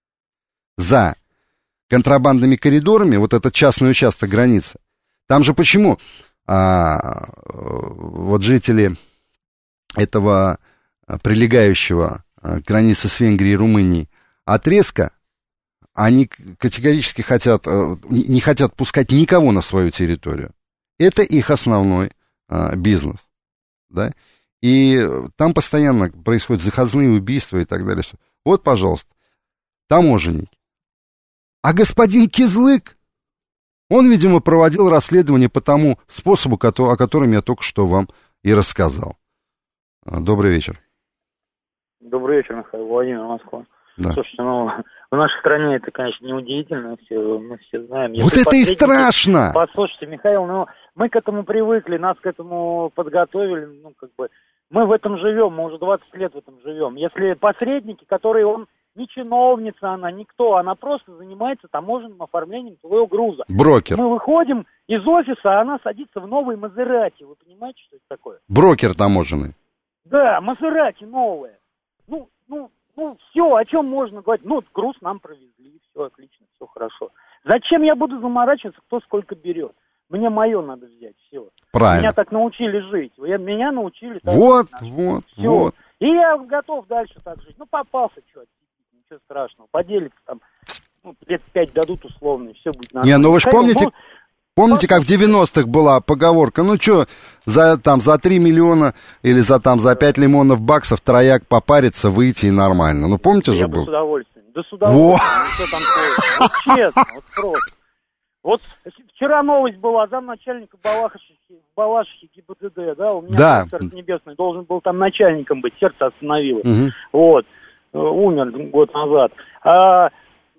за контрабандными коридорами, вот этот частный участок границы. Там же почему а, вот жители этого прилегающего к границе с Венгрией и Румынией отрезка, они категорически хотят, не хотят пускать никого на свою территорию. Это их основной а, бизнес, да? И там постоянно происходят заказные убийства и так далее. Вот, пожалуйста, таможенники. А господин Кизлык, он, видимо, проводил расследование по тому способу, о котором я только что вам и рассказал. Добрый вечер. Добрый вечер, Михаил. Владимир, Москва. Да. Слушайте, ну, в нашей стране это, конечно, неудивительно, все, мы все знаем. Вот Если это и страшно! Послушайте, Михаил, ну, мы к этому привыкли, нас к этому подготовили, ну, как бы, мы в этом живем, мы уже двадцать лет в этом живем. Если посредники, которые, он не чиновница она, никто, она просто занимается таможенным оформлением своего груза. Брокер. Мы выходим из офиса, а она садится в новый Мазерати, вы понимаете, что это такое? Брокер таможенный. Да, Мазерати новое. Ну, ну, ну, все, о чем можно говорить? Ну, груз нам провезли, все отлично, все хорошо. Зачем я буду заморачиваться, кто сколько берет? Мне мое надо взять, все. Правильно. Меня так научили жить. Меня научили так вот, жить. Вот, все. вот. И я готов дальше так жить. Ну, попался, что, ничего страшного. Поделиться там, ну, лет пять дадут условно, и все будет нормально. Не, ну вы же помните... Ну, Помните, как в девяностых была поговорка, ну что, за, там, за три миллиона или за, там, за пять лимонов баксов трояк попариться, выйти и нормально. Ну, помните я же бы был? с удовольствием. Да с удовольствием. Ну, что там вот честно, вот просто. Вот вчера новость была, замначальника Балаховича в Балашихе ГИБДД, да, у меня да. Царство Небесное должен был там начальником быть, сердце остановило. Угу. Вот, умер год назад. А,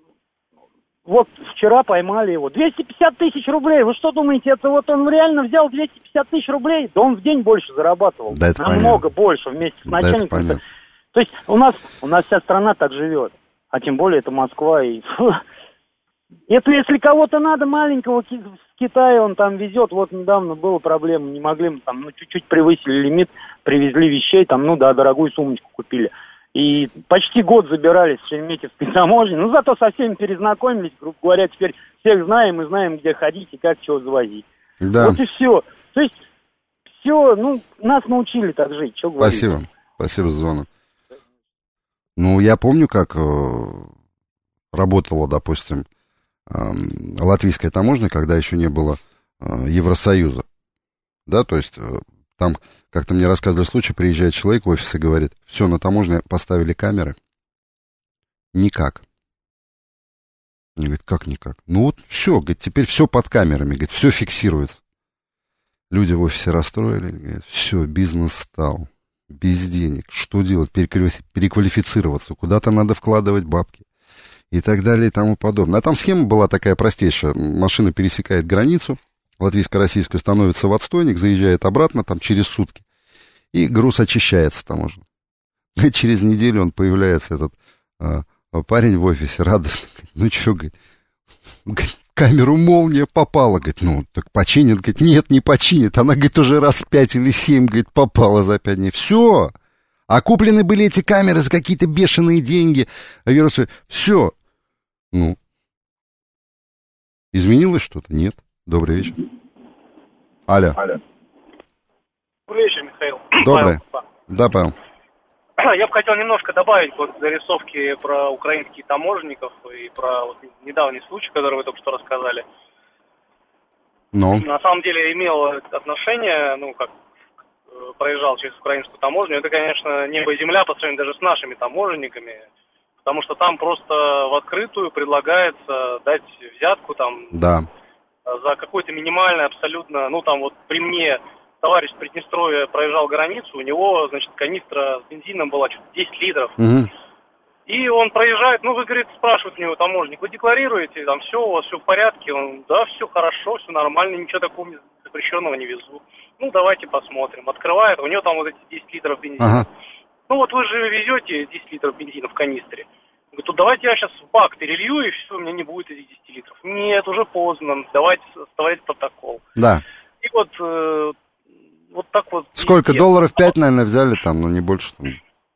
вот вчера поймали его. двести пятьдесят тысяч рублей, вы что думаете, это вот он реально взял двести пятьдесят тысяч рублей? Да он в день больше зарабатывал. Да, это намного понятно. больше вместе с начальником. Да, это То есть у нас, у нас вся страна так живет. А тем более это Москва. И... Это если кого-то надо маленького в Китае, он там везет. Вот недавно была проблема, не могли мы там, ну, чуть-чуть превысили лимит, привезли вещей, там, ну да, дорогую сумочку купили. И почти год забирались в Шереметьевской таможне. Ну, зато со всеми перезнакомились, грубо говоря, теперь всех знаем и знаем, где ходить и как чего завозить. Да. Вот и все. То есть, все, ну, нас научили так жить, что говорить. Спасибо, спасибо за звонок. Ну, я помню, как э, работала, допустим, э, латвийская таможня, когда еще не было э, Евросоюза. Да, то есть, э, там, как-то мне рассказывали случай, приезжает человек в офис и говорит, все, на таможне поставили камеры. Никак. Они говорят, как никак? Ну вот все, говорит, теперь все под камерами, говорит, все фиксируется. Люди в офисе расстроили, говорят, все, бизнес стал. Без денег. Что делать? Переквалифицироваться. Куда-то надо вкладывать бабки. И так далее, и тому подобное. А там схема была такая простейшая. Машина пересекает границу, латвийско-российскую, становится в отстойник, заезжает обратно, там, через сутки. И груз очищается таможен. И через неделю он появляется, этот а, парень в офисе, радостный. Говорит, ну, что, говорит, говорит, камеру молния попала. Говорит, ну, так починит. Говорит, нет, не починит. Она, говорит, уже раз пять или семь, говорит, попала за пять дней. Все. А куплены были эти камеры за какие-то бешеные деньги. А вирусы, все. Ну, изменилось что-то? Нет. Добрый вечер. Алло. Алло. Добрый вечер, Михаил. Добрый. Павел. Да, Павел. Я бы хотел немножко добавить вот зарисовки про украинских таможенников и про вот недавний случай, который вы только что рассказали. Ну? На самом деле имел отношение, ну, как проезжал через украинскую таможню. Это, конечно, небо и земля по сравнению даже с нашими таможенниками, потому что там просто в открытую предлагается дать взятку там да. за какое-то минимальное абсолютно, ну, там вот при мне... Товарищ с Приднестровья проезжал границу, у него, значит, канистра с бензином была что-то десять литров. Угу. И он проезжает, ну, вы, говорит, спрашивают у него таможник, вы декларируете, там все, у вас все в порядке? Он, да, все хорошо, все нормально, ничего такого запрещенного не везу. Ну, давайте посмотрим. Открывает, у него там вот эти десять литров бензина. Ага. Ну, вот вы же везете десять литров бензина в канистре. Говорит, ну, давайте я сейчас в бак перелью, и все, у меня не будет этих десяти литров. Нет, уже поздно, давайте составлять протокол. Да. И вот... Э, Вот так вот. Сколько? Везде. Долларов пять, наверное, взяли там, ну, не больше. Там.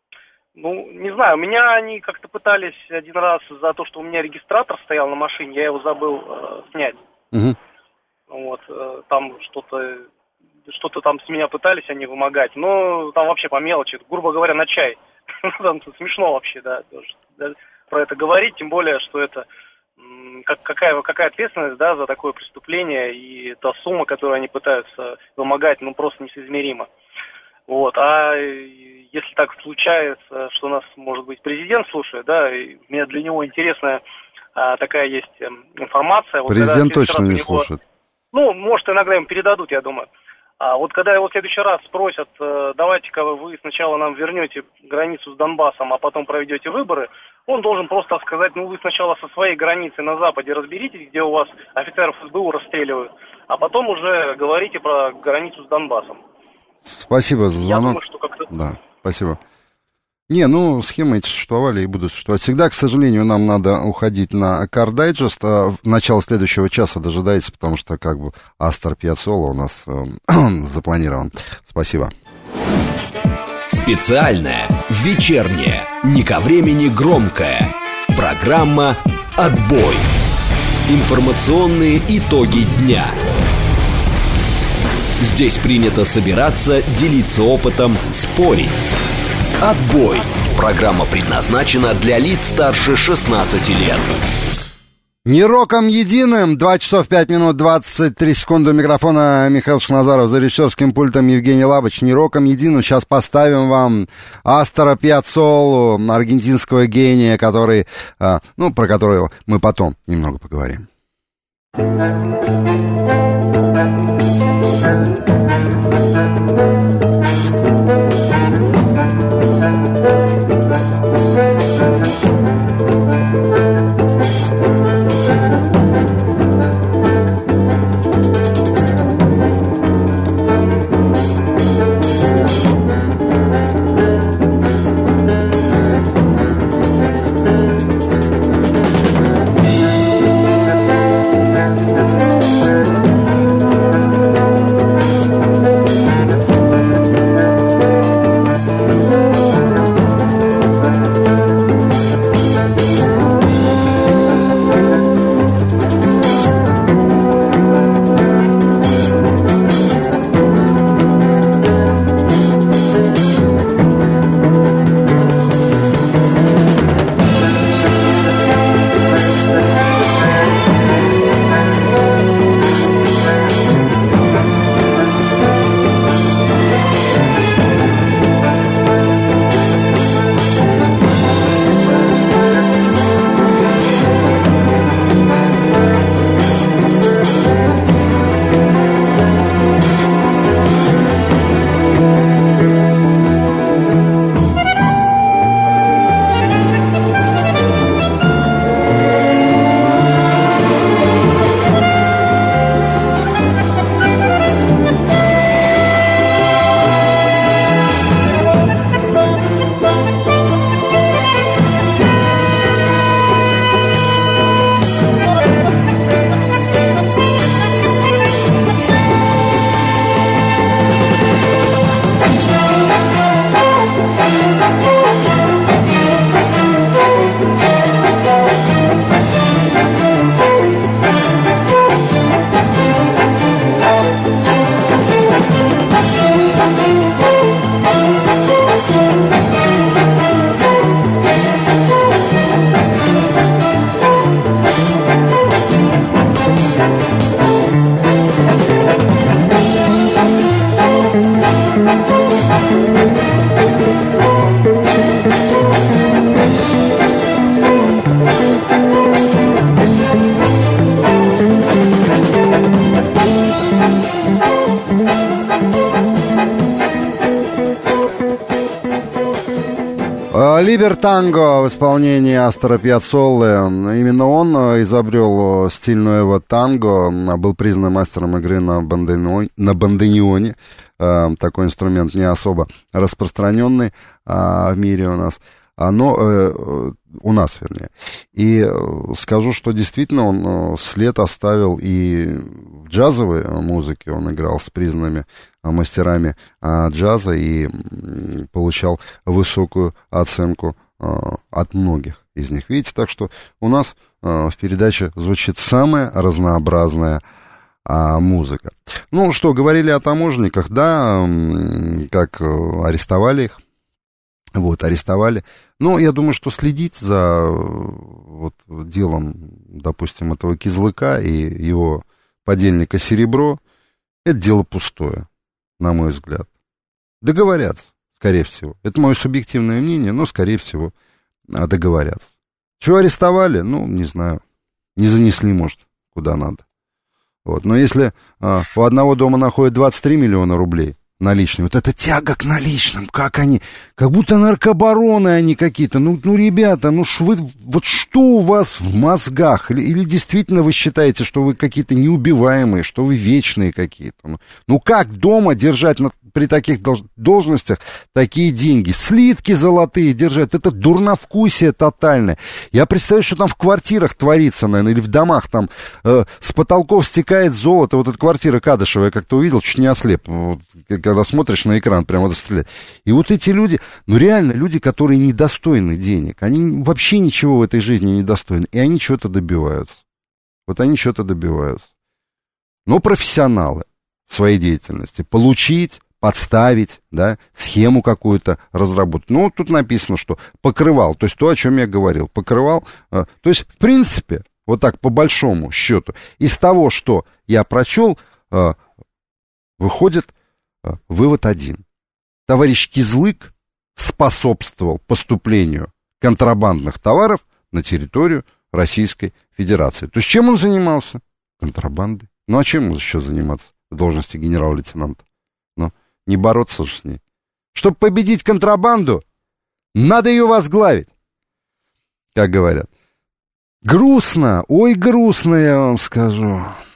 Ну, не знаю, меня они как-то пытались один раз за то, что у меня регистратор стоял на машине, я его забыл э, снять. Угу. Вот, э, там что-то, что-то там с меня пытались они вымогать, но там вообще по мелочи, грубо говоря, на чай. Там смешно вообще, да, про это говорить, тем более, что это... Как, какая, какая ответственность, да, за такое преступление, и та сумма, которую они пытаются вымогать, ну, просто несоизмерима. Вот, а если так случается, что нас, может быть, президент слушает, да, и у меня для него интересная а, такая есть информация. Вот президент точно не него, слушает. Ну, может, иногда им передадут, я думаю. А вот когда его в следующий раз спросят, давайте-ка вы сначала нам вернете границу с Донбассом, а потом проведете выборы, он должен просто сказать, ну вы сначала со своей границы на западе разберитесь, где у вас офицеров эс бэ у расстреливают, а потом уже говорите про границу с Донбассом. Спасибо за звонок. Я думаю, что как-то... Да, спасибо. Не, ну, схемы эти существовали и будут существовать. Всегда, к сожалению, нам надо уходить на Car Digest. А в начало следующего часа дожидайтесь, потому что, как бы, Астор Пьяццола у нас э, запланирован. Спасибо. Специальная, вечерняя, не ко времени громкая программа «Отбой». Информационные итоги дня. Здесь принято собираться, делиться опытом, спорить. «Отбой». Программа предназначена для лиц старше шестнадцати лет. Не роком единым. Два часов пять минут двадцать три секунды. У микрофона Михаил Шахназаров, за режиссерским пультом Евгений Лабыч. Не роком единым. Сейчас поставим вам Астора Пьяццолу, аргентинского гения, который, ну, про которого мы потом немного поговорим. Либертанго в исполнении Астора Пьяццоллы. Именно он изобрел стиль нуэво танго, был признан мастером игры на банденионе, на банденионе. Такой инструмент не особо распространенный в мире у нас. Но у нас, вернее. И скажу, что действительно он след оставил и в джазовой музыке. Он играл с признанными мастерами джаза и получал высокую оценку от многих из них. Видите, так что у нас в передаче звучит самая разнообразная музыка. Ну что, говорили о таможенниках, да, как арестовали их. Вот, арестовали. Но я думаю, что следить за вот, делом, допустим, этого Кизлыка и его подельника Серебро, это дело пустое, на мой взгляд. Договорятся, скорее всего. Это мое субъективное мнение, но, скорее всего, договорятся. Чего арестовали? Ну, не знаю. Не занесли, может, куда надо. Вот. Но если а, у одного дома находят двадцать три миллиона рублей наличные, вот это тяга к наличным, как они, как будто наркобароны они какие-то. Ну, ну ребята, ну ж вы, вот что у вас в мозгах? Или, или действительно вы считаете, что вы какие-то неубиваемые, что вы вечные какие-то? Ну, ну как дома держать на, при таких долж, должностях такие деньги? Слитки золотые держать, это дурновкусие тотальное. Я представляю, что там в квартирах творится, наверное, или в домах там э, с потолков стекает золото. Вот эта квартира Кадышева, я как-то увидел, чуть не ослеп, вот, когда смотришь на экран, прямо вот стреляет. И вот эти люди, ну реально люди, которые недостойны денег, они вообще ничего в этой жизни не достойны, и они чего-то добиваются. Вот они чего-то добиваются. Но профессионалы в своей деятельности. Получить, подставить, да, схему какую-то разработать. Ну, тут написано, что покрывал, то есть то, о чем я говорил, покрывал. Э, то есть, в принципе, вот так по большому счету, из того, что я прочел, э, выходит вывод один. Товарищ Кизлык способствовал поступлению контрабандных товаров на территорию Российской Федерации. То есть чем он занимался? Контрабандой. Ну а чем он еще заниматься в должности генерал-лейтенанта? Ну, не бороться же с ней. Чтобы победить контрабанду, надо ее возглавить. Как говорят. Грустно, ой, грустно, я вам скажу.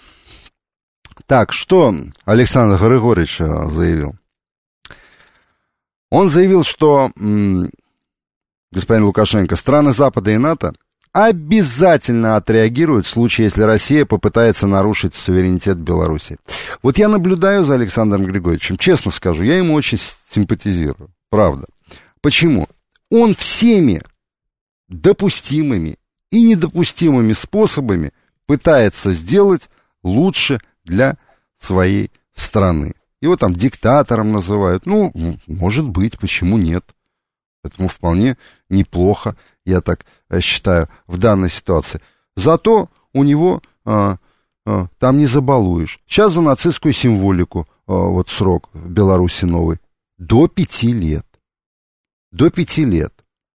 Так, что Александр Григорьевич заявил? Он заявил, что м, господин Лукашенко, страны Запада и НАТО обязательно отреагируют в случае, если Россия попытается нарушить суверенитет Беларуси. Вот я наблюдаю за Александром Григорьевичем, честно скажу, я ему очень симпатизирую, правда. Почему? Он всеми допустимыми и недопустимыми способами пытается сделать лучше для своей страны. Его там диктатором называют. Ну, может быть, почему нет? Поэтому вполне неплохо, я так считаю, в данной ситуации. Зато у него а, а, там не забалуешь. Сейчас за нацистскую символику а, вот срок в Беларуси новый. До пяти лет. До пяти лет.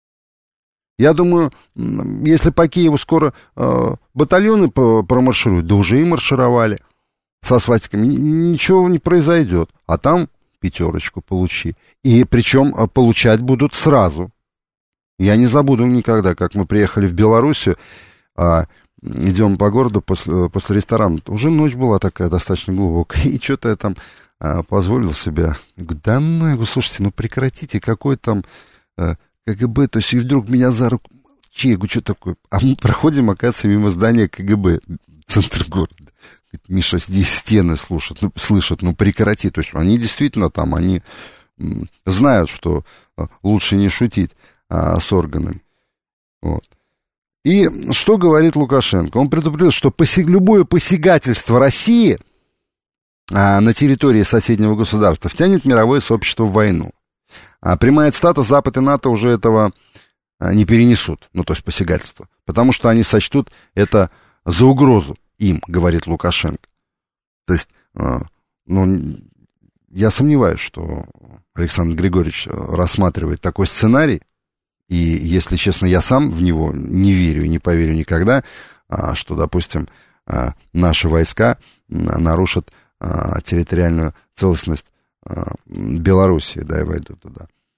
Я думаю, если по Киеву скоро а, батальоны промаршируют, да уже и маршировали со свастиками, ничего не произойдет. А там пятерочку получи. И причем получать будут сразу. Я не забуду никогда, как мы приехали в Белоруссию, а, идем по городу после, после ресторана. Уже ночь была такая достаточно глубокая. И что-то я там а, позволил себе. Я говорю, да ну, я говорю, слушайте, ну прекратите, какой там а, КГБ. То есть и вдруг меня за руку... Че, я говорю, что такое? А мы проходим, оказывается, мимо здания КГБ, центр города. Миша, здесь стены слушают, ну, слышат, ну прекрати. То есть они действительно там, они м, знают, что а, лучше не шутить а, с органами. Вот. И что говорит Лукашенко? Он предупредил, что посяг, любое посягательство России а, на территории соседнего государства втянет мировое сообщество в войну. А прямая цитата: Запад и НАТО уже этого а, не перенесут, ну то есть посягательство, потому что они сочтут это за угрозу им, говорит Лукашенко. То есть, э, ну, я сомневаюсь, что Александр Григорьевич рассматривает такой сценарий, и, если честно, я сам в него не верю и не поверю никогда, э, что, допустим, э, наши войска нарушат э, территориальную целостность э, Белоруссии, да, и войдут туда.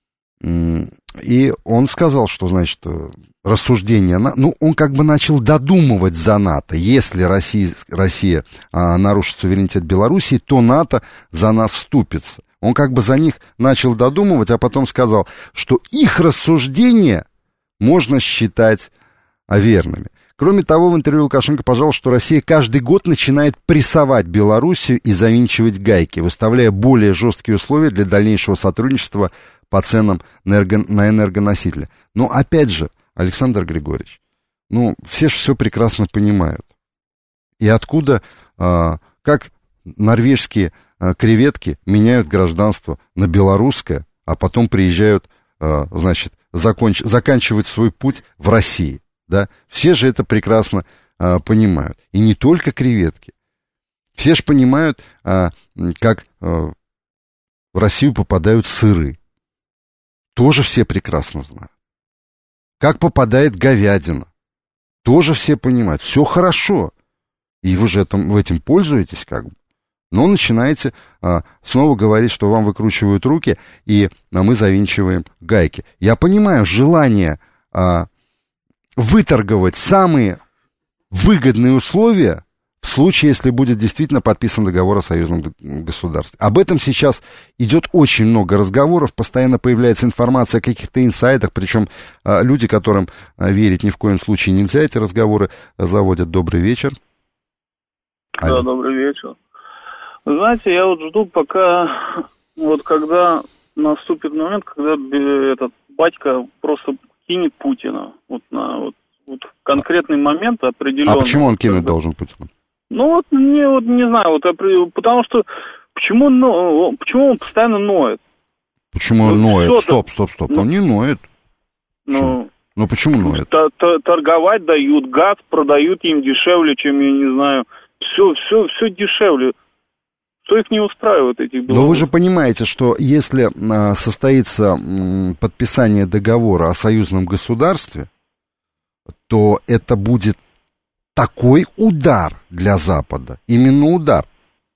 И он сказал, что, значит, рассуждение, ну, он как бы начал додумывать за НАТО. Если Россия, Россия а, нарушит суверенитет Белоруссии, то НАТО за нас вступится. Он как бы за них начал додумывать, а потом сказал, что их рассуждения можно считать верными. Кроме того, в интервью Лукашенко пожаловал, что Россия каждый год начинает прессовать Белоруссию и завинчивать гайки, выставляя более жесткие условия для дальнейшего сотрудничества по ценам на, энерго, на энергоносители. Но опять же, Александр Григорьевич, ну, все же все прекрасно понимают. И откуда, а, как норвежские а, креветки меняют гражданство на белорусское, а потом приезжают, а, значит, законч, заканчивать свой путь в России. Да? Все же это прекрасно а, понимают. И не только креветки. Все же понимают, а, как а, в Россию попадают сыры. Тоже все прекрасно знают. Как попадает говядина. Тоже все понимают. Все хорошо. И вы же этим, вы этим пользуетесь как бы. Но начинаете а, снова говорить, что вам выкручивают руки, и а, мы завинчиваем гайки. Я понимаю желание а, выторговать самые выгодные условия в случае, если будет действительно подписан договор о союзном государстве. Об этом сейчас идет очень много разговоров, постоянно появляется информация о каких-то инсайдах, причем а, люди, которым а, верить ни в коем случае нельзя, эти разговоры а, заводят. Добрый вечер. Да, Алло. Добрый вечер. Вы знаете, я вот жду, пока, вот когда наступит момент, когда этот батька просто кинет Путина, вот на вот, вот конкретный момент определенный. А почему он кинуть когда... должен Путина? Ну вот, не, вот не знаю, вот, потому что почему, ну, почему он постоянно ноет? Почему он ну, ноет? Стоп, стоп, стоп, ну, он не ноет. Ну, ну почему ноет? Торговать дают, газ продают им дешевле, чем, я не знаю, все, все, все дешевле. Что их не устраивает, этих белорусов? Но вы же понимаете, что если а, состоится м, подписание договора о союзном государстве, то это будет такой удар для Запада, именно удар,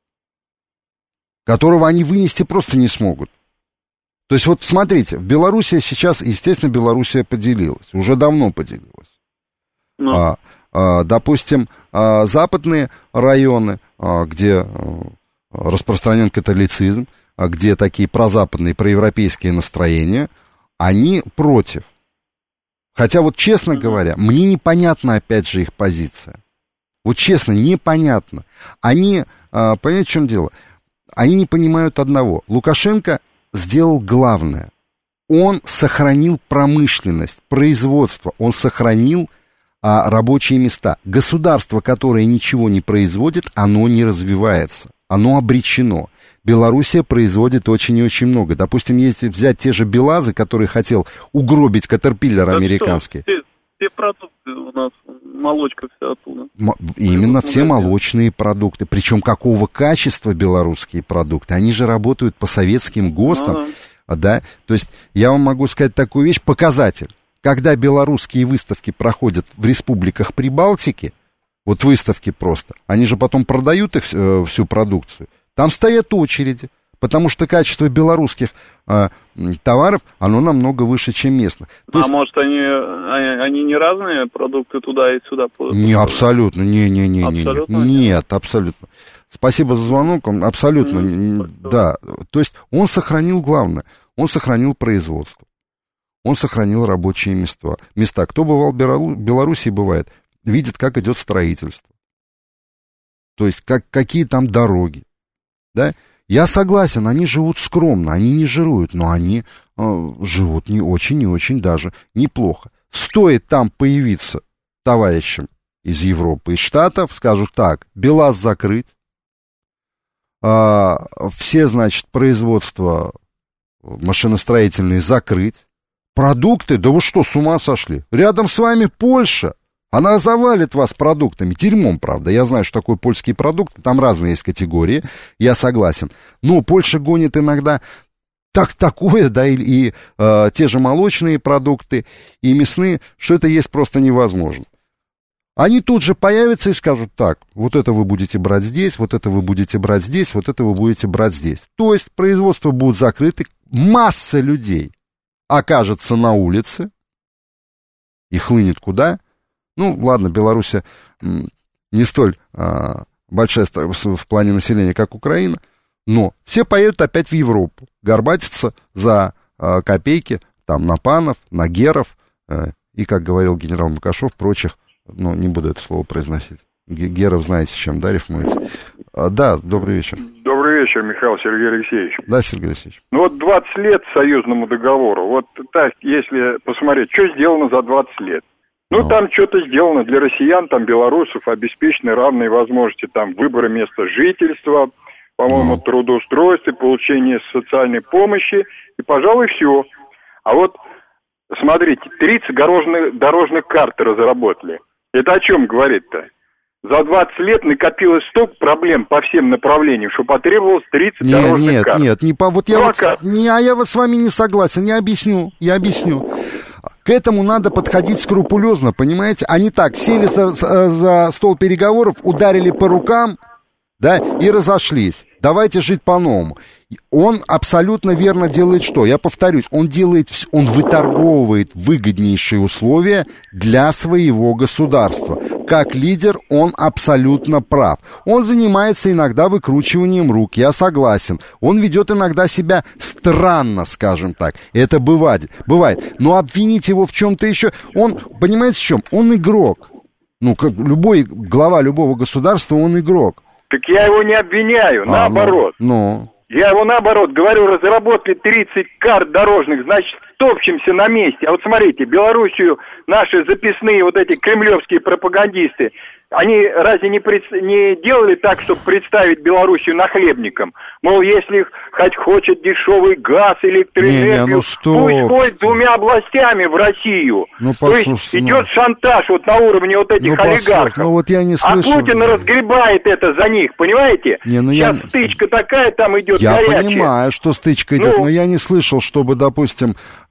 которого они вынести просто не смогут. То есть вот смотрите, в Белоруссии сейчас, естественно, Белоруссия поделилась, уже давно поделилась. Ну. А, а, допустим, а, западные районы, а, где а, распространен католицизм, а, где такие прозападные, проевропейские настроения, они против. Хотя вот, честно говоря, мне непонятна, опять же, их позиция. Вот честно, непонятно. Они, а, понимаете, в чем дело? Они не понимают одного. Лукашенко сделал главное. Он сохранил промышленность, производство, он сохранил а, рабочие места. Государство, которое ничего не производит, оно не развивается. Оно обречено. Белоруссия производит очень и очень много. Допустим, если взять те же БелАЗы, который хотел угробить Caterpillar да американский. Все, все продукты у нас, молочка вся оттуда. М- именно все молочные продукты. Причем какого качества белорусские продукты? Они же работают по советским ГОСТам. А, да? То есть я вам могу сказать такую вещь, показатель. Когда белорусские выставки проходят в республиках Прибалтики, вот выставки просто, они же потом продают их, э, всю продукцию. Там стоят очереди, потому что качество белорусских э, товаров, оно намного выше, чем местных. То а есть... может, они, они, они не разные продукты туда и сюда? Не, абсолютно, не, не, не, не, абсолютно не, нет, абсолютно. Спасибо за звонок, он абсолютно, mm-hmm. да. То есть он сохранил главное, он сохранил производство, он сохранил рабочие места. места. Кто бывал в Беларуси, бывает, видит, как идет строительство. То есть, как, какие там дороги. Да? Я согласен, они живут скромно, они не жируют, но они э, живут не очень и очень даже неплохо. Стоит там появиться товарищам из Европы, из Штатов, скажут так, БелАЗ закрыть, э, все, значит, производства машиностроительные закрыть, продукты, да вы что, с ума сошли? Рядом с вами Польша. Она завалит вас продуктами, дерьмом, правда. Я знаю, что такое польские продукты, там разные есть категории, я согласен. Но Польша гонит иногда так такое, да, и, и э, те же молочные продукты, и мясные, что это есть просто невозможно. Они тут же появятся и скажут, так, вот это вы будете брать здесь, вот это вы будете брать здесь, вот это вы будете брать здесь. То есть производства будут закрыты, масса людей окажется на улице и хлынет куда? Ну, ладно, Беларусь не столь а, большая в плане населения, как Украина, но все поедут опять в Европу, горбатиться за а, копейки, там, на панов, на геров, а, и, как говорил генерал Макашов, прочих, ну, не буду это слово произносить. Геров знаете, чем, да, рифмуется? А, да, добрый вечер. Добрый вечер, Михаил Сергей Алексеевич. Да, Сергей Алексеевич. Ну вот двадцать лет союзному договору. Вот так, если посмотреть, что сделано за двадцать лет. Ну, Но. там что-то сделано для россиян, там, белорусов, обеспечены равные возможности, там, выбора места жительства, по-моему, Но. трудоустройства, получения социальной помощи, и, пожалуй, все. А вот, смотрите, тридцать дорожных, дорожных карт разработали. Это о чем говорит-то? За двадцать лет накопилось столько проблем по всем направлениям, что потребовалось тридцать нет, дорожных нет, карт. Нет, нет, не по... вот я ну, вот, а не, а я вот с вами не согласен, я объясню, я объясню. К этому надо подходить скрупулезно, понимаете? Они так, сели за, за стол переговоров, ударили по рукам, да, и разошлись. Давайте жить по-новому. Он абсолютно верно делает что? Я повторюсь, он делает, он выторговывает выгоднейшие условия для своего государства. Как лидер он абсолютно прав. Он занимается иногда выкручиванием рук, я согласен. Он ведет иногда себя странно, скажем так. Это бывает, бывает. Но обвинить его в чем-то еще... Он, понимаете в чем? Он игрок. Ну, как любой глава любого государства, он игрок. Так я его не обвиняю, а, наоборот. Ну, ну. Я его наоборот говорю, разработали тридцать карт дорожных, значит, топчемся на месте. А вот смотрите, Белоруссию наши записные вот эти кремлевские пропагандисты, они разве не, пред... не делали так, чтобы представить Белоруссию нахлебником? Мол, если хоть хочет дешевый газ, электроэнергию, не, не, ну пусть ходит двумя областями в Россию. Ну, то есть идет ну... шантаж вот на уровне вот этих ну, олигархов. Ну, вот я не слышал. А Путин разгребает это за них, понимаете? Не, ну Сейчас я... стычка такая там идет я горячая. Я понимаю, что стычка идет, ну... но я не слышал, чтобы, допустим,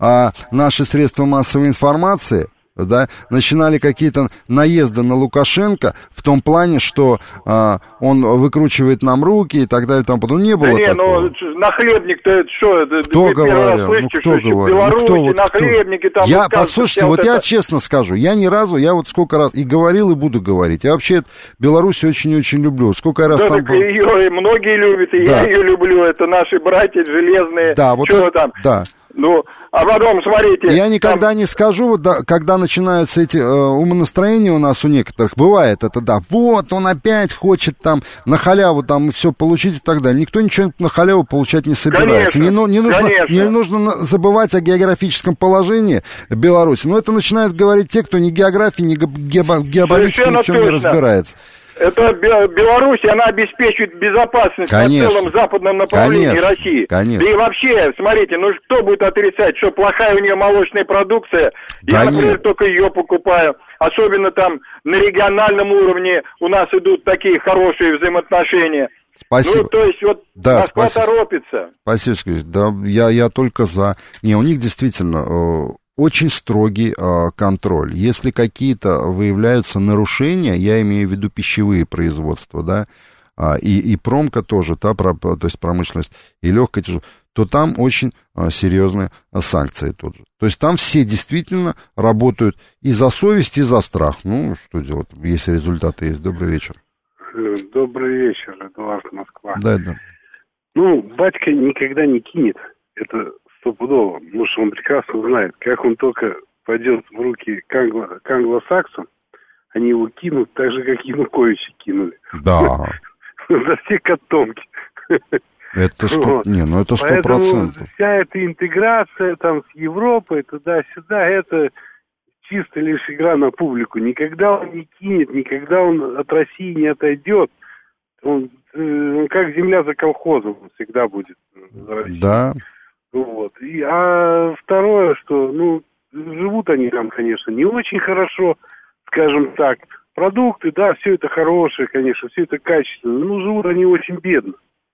наши средства массовой информации... Да, начинали какие-то наезды на Лукашенко в том плане, что а, он выкручивает нам руки и так далее. Там потом не было да не, такого. ну нахлебник-то это что? Это, кто говорил? Ну, кто говорил? В Беларуси ну, кто, вот, нахлебники кто? там... Я, послушайте, вот, вот я честно скажу, я ни разу, я вот сколько раз и говорил, и буду говорить. Я вообще Беларусь очень-очень люблю. Сколько я раз да, там так был... ее и многие любят, и да. я ее люблю. Это наши братья железные. Да, вот это, там? Да. Ну, а потом, смотрите... Я никогда там... не скажу, вот, да, когда начинаются эти э, умонастроения у нас у некоторых, бывает это, да, вот, он опять хочет там на халяву там все получить и так далее. Никто ничего на халяву получать не собирается. Конечно, не, не, нужно, конечно. не нужно забывать о географическом положении Беларуси. Но это начинают говорить те, кто ни географии, ни геополитики ни в чем не разбирается. Это Беларусь, она обеспечивает безопасность конечно, на целом западном направлении конечно, России. Конечно. Да и вообще, смотрите, ну кто будет отрицать, что плохая у нее молочная продукция? Да Я, нет. например, только ее покупаю. Особенно там на региональном уровне у нас идут такие хорошие взаимоотношения. Спасибо. Ну, то есть вот да, Москва спасибо. торопится. Спасибо, Сергей. Да, я, я только за. Не, у них действительно... очень строгий э, контроль. Если какие-то выявляются нарушения, я имею в виду пищевые производства, да, а, и, и промка тоже, да, про, то есть промышленность, и легкая тяжелая, то там очень а, серьезные а, санкции тут же. То есть там все действительно работают и за совесть, и за страх. Ну, что делать, если результаты есть. Добрый вечер. Добрый вечер, Эдуард, Москва. Да, да. Ну, батька никогда не кинет, это... стопудово, потому что он прекрасно знает, как он только пойдет в руки к, англо, к англосаксам, они его кинут так же, как Януковича кинули. Да. За все котомки. Это сто... Не, ну это сто процентов. Вся эта интеграция там с Европой, туда-сюда, это чисто лишь игра на публику. Никогда он не кинет, никогда он от России не отойдет. Он, он как земля за колхозом, он всегда будет за Россию. Да. Вот. И, а второе, что, ну, живут они там, конечно, не очень хорошо, скажем так. Продукты, да, все это хорошее, конечно, все это качественно, но живут они очень бедно.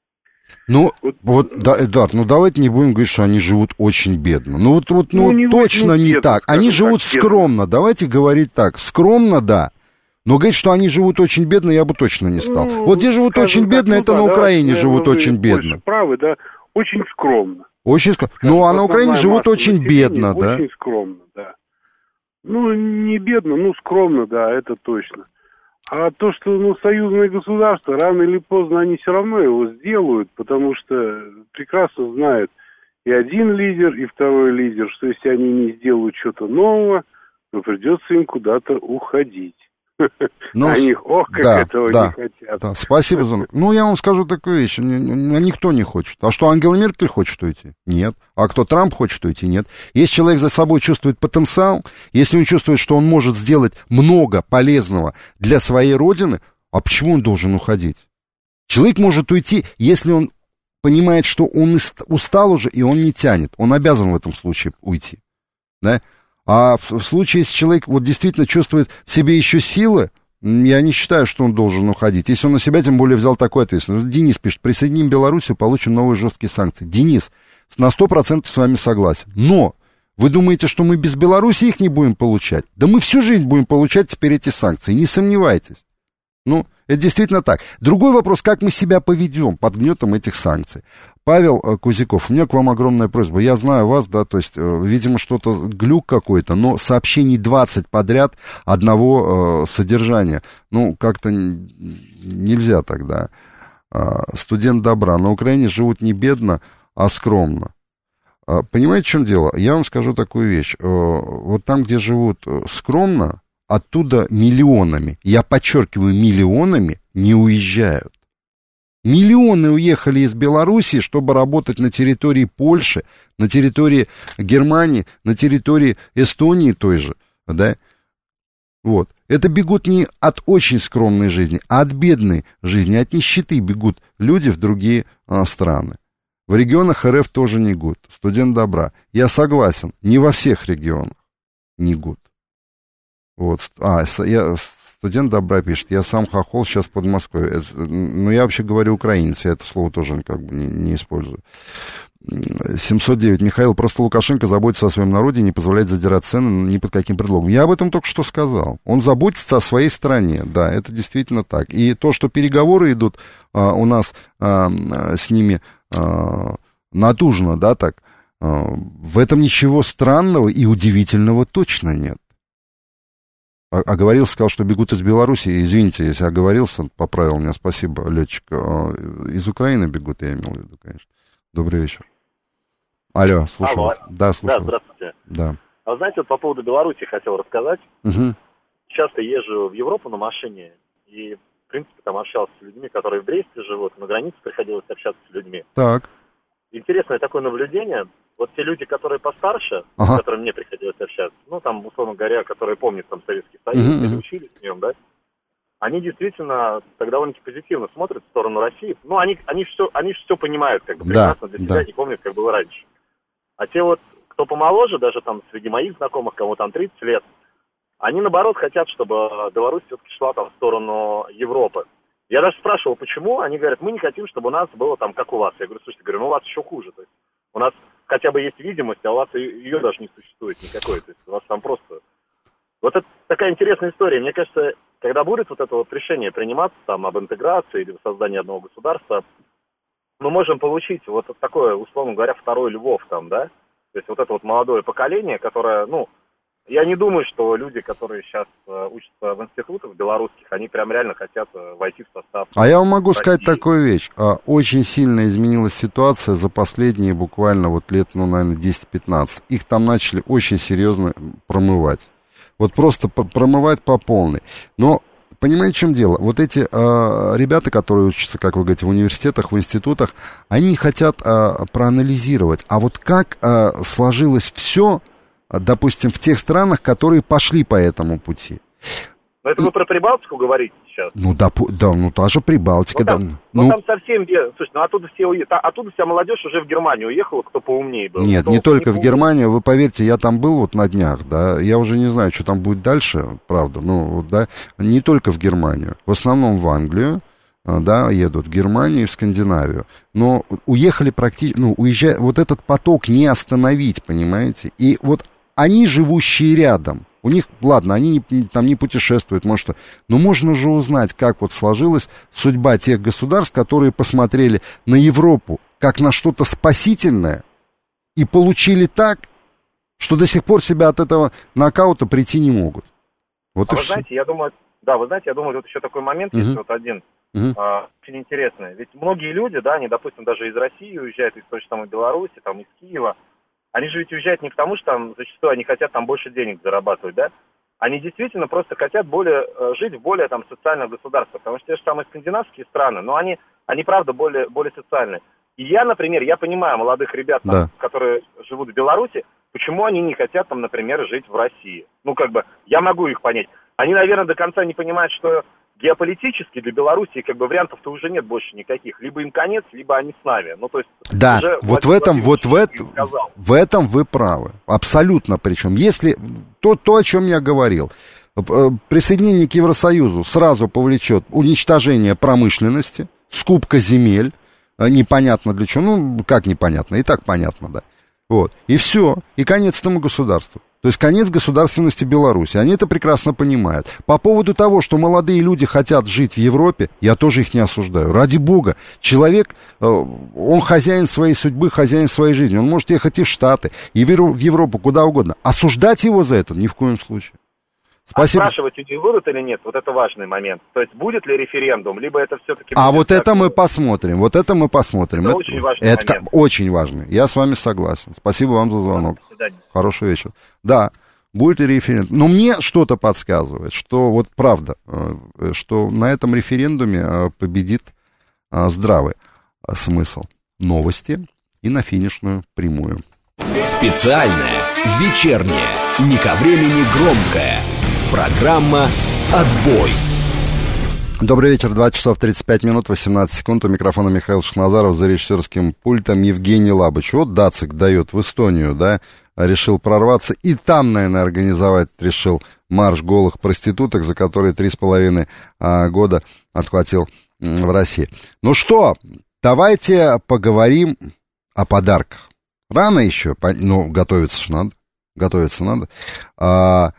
Ну, вот, вот да, Эдуард, ну давайте не будем говорить, что они живут очень бедно. Ну вот, вот ну, ну не точно не бедно, так. Они живут так, скромно, бедно. Давайте говорить так. Скромно, да. Но говорить, что они живут очень бедно, я бы точно не стал. Ну, вот где живут очень бедно, ну, это да, на Украине да, живут очень бедно. Правы, да, очень скромно. Очень скромно. Ну, а на Украине живут очень бедно, да? Очень скромно, да. Ну, не бедно, ну, скромно, да, это точно. А то, что, ну, союзное государство, рано или поздно они все равно его сделают, потому что прекрасно знают и один лидер, и второй лидер, что если они не сделают что-то нового, то придется им куда-то уходить. Ну, они, ох, как да, этого да, не хотят. Да, спасибо, Зон. Ну, я вам скажу такую вещь. Никто не хочет. А что, Ангела Меркель хочет уйти? Нет. А кто, Трамп хочет уйти? Нет. Если человек за собой чувствует потенциал, если он чувствует, что он может сделать много полезного для своей родины, а почему он должен уходить? Человек может уйти, если он понимает, что он устал уже, и он не тянет. Он обязан в этом случае уйти. Да? А в, в случае, если человек вот действительно чувствует в себе еще силы, я не считаю, что он должен уходить. Если он на себя, тем более, взял такую ответственность. Денис пишет, присоединим Белоруссию, получим новые жесткие санкции. Денис, на сто процентов с вами согласен. Но вы думаете, что мы без Белоруссии их не будем получать? Да мы всю жизнь будем получать теперь эти санкции, не сомневайтесь. Ну, это действительно так. Другой вопрос, как мы себя поведем под гнетом этих санкций. Павел Кузяков, у меня к вам огромная просьба. Я знаю вас, да, то есть, видимо, что-то, глюк какой-то, но сообщений двадцать подряд одного э, содержания. Ну, как-то нельзя тогда. Э, студент добра. На Украине живут не бедно, а скромно. Э, понимаете, в чем дело? Я вам скажу такую вещь. Э, вот там, где живут скромно, оттуда миллионами, я подчеркиваю, миллионами не уезжают. Миллионы уехали из Белоруссии, чтобы работать на территории Польши, на территории Германии, на территории Эстонии той же, да. Вот. Это бегут не от очень скромной жизни, а от бедной жизни, от нищеты бегут люди в другие а, страны. В регионах эр эф тоже не гуд. Студент добра. Я согласен, не во всех регионах не гуд. Вот. А, я, студент добра пишет, я сам хохол, сейчас под Москвой. Это, ну, я вообще говорю украинец, я это слово тоже как бы не, не использую. семьсот девять. Михаил, просто Лукашенко заботится о своем народе и не позволяет задирать цены ни под каким предлогом. Я об этом только что сказал. Он заботится о своей стране, да, это действительно так. И то, что переговоры идут а, у нас а, с ними а, натужно, да, так, а, в этом ничего странного и удивительного точно нет. Оговорился, сказал, что бегут из Беларуси. Извините, если оговорился, поправил меня, спасибо, летчик. Из Украины бегут, я имел в виду, конечно. Добрый вечер. Алло, слушаю Алло. вас. Да, слушаю Да, здравствуйте. Да. А вы знаете, вот по поводу Беларуси хотел рассказать. Угу. Часто езжу в Европу на машине, и, в принципе, там общался с людьми, которые в Бресте живут, на границе приходилось общаться с людьми. Так. Интересное такое наблюдение. Вот те люди, которые постарше, ага. с которыми мне приходилось общаться, ну, там, условно говоря, которые помнят там Советский Союз, uh-huh. или учились в нем, да, они действительно так довольно-таки позитивно смотрят в сторону России. Ну, они, они все, они все понимают, как бы, прекрасно да, для себя, да. не помнят, как было раньше. А те вот, кто помоложе, даже там среди моих знакомых, кому там тридцать лет, они, наоборот, хотят, чтобы Беларусь все-таки шла там в сторону Европы. Я даже спрашивал, почему, они говорят, мы не хотим, чтобы у нас было там, как у вас. Я говорю, слушайте, говорю, ну, у вас еще хуже, то есть у нас хотя бы есть видимость, а у вас ее даже не существует никакой. То есть у вас там просто... Вот это такая интересная история. Мне кажется, когда будет вот это вот решение приниматься там об интеграции или создании одного государства, мы можем получить вот такое, условно говоря, второй Львов там, да? То есть вот это вот молодое поколение, которое, ну, я не думаю, что люди, которые сейчас э, учатся в институтах белорусских, они прям реально хотят э, войти в состав. А я вам могу России. сказать такую вещь. А, очень сильно изменилась ситуация за последние буквально вот лет, ну, наверное, десять-пятнадцать. Их там начали очень серьезно промывать. Вот просто промывать по полной. Но, понимаете, в чем дело? Вот эти э, ребята, которые учатся, как вы говорите, в университетах, в институтах, они хотят э, проанализировать. А вот как э, сложилось все... допустим, в тех странах, которые пошли по этому пути. Но это вы про Прибалтику говорите сейчас? Ну, да, да, ну, та же Прибалтика. Ну, там, да, ну, ну, там совсем... Слушай, ну, оттуда, все, оттуда вся молодежь уже в Германию уехала, кто поумнее был. Нет, кто не только не в Германию, вы поверьте, я там был вот на днях, да, я уже не знаю, что там будет дальше, правда, ну, да, не только в Германию, в основном в Англию, да, едут в Германию и в Скандинавию, но уехали практически, ну, уезжая, вот этот поток не остановить, понимаете, и вот они, живущие рядом, у них, ладно, они не, там не путешествуют, может, что, но можно же узнать, как вот сложилась судьба тех государств, которые посмотрели на Европу как на что-то спасительное, и получили так, что до сих пор себя от этого нокаута прийти не могут. Вот а и вы все. знаете, я думаю, да, вы знаете, я думаю, вот еще такой момент Угу. есть, вот один, Угу. а, очень интересный. Ведь многие люди, да, они, допустим, даже из России уезжают, из той же самой Беларуси, там, из Киева, они же ведь уезжают не потому, что там зачастую они хотят там больше денег зарабатывать, да, они действительно просто хотят более, жить в более там социальных государствах, потому что те же самые скандинавские страны, но они, они правда более, более социальные. И я, например, я понимаю молодых ребят, там, Да. которые живут в Беларуси, почему они не хотят там, например, жить в России. Ну, как бы, я могу их понять. Они, наверное, до конца не понимают, что геополитически для Беларуси как бы вариантов-то уже нет больше никаких. Либо им конец, либо они с нами. Ну, то есть, Да, уже вот Владимир в этом, вот в, Владимирович этом, сказал. в этом вы правы. Абсолютно причем. Если то, то, о чем я говорил, присоединение к Евросоюзу сразу повлечет уничтожение промышленности, скупка земель, непонятно для чего, ну, как непонятно, и так понятно, да. Вот, и все, и конец этому государству. То есть конец государственности Беларуси. Они это прекрасно понимают. По поводу того, что молодые люди хотят жить в Европе, я тоже их не осуждаю. Ради бога, человек, он хозяин своей судьбы, хозяин своей жизни. Он может ехать и в Штаты, и в Европу, куда угодно. Осуждать его за это ни в коем случае. Спасибо. А спрашивать, у них будут или нет, вот это важный момент. То есть будет ли референдум, либо это все-таки... А вот это мы посмотрим, вот это мы посмотрим. Это, это очень важный это момент. Очень важный, я с вами согласен. Спасибо вам за звонок. До свидания. Хороший вечер. Да, будет ли референдум? Но мне что-то подсказывает, что вот правда, что на этом референдуме победит здравый смысл. Новости и на финишную прямую. Специальная, вечерняя, не ко времени громкая. Программа «Отбой». Добрый вечер, два часов тридцать пять минут, восемнадцать секунд. У микрофона Михаил Шахназаров, за режиссерским пультом Евгений Лабыч. Вот Дацик дает в Эстонию, да, решил прорваться. И там, наверное, организовать решил марш голых проституток, за которые три с половиной а, года отхватил м, в России. Ну что, давайте поговорим о подарках. Рано еще, ну, готовиться ж надо, готовиться надо. А,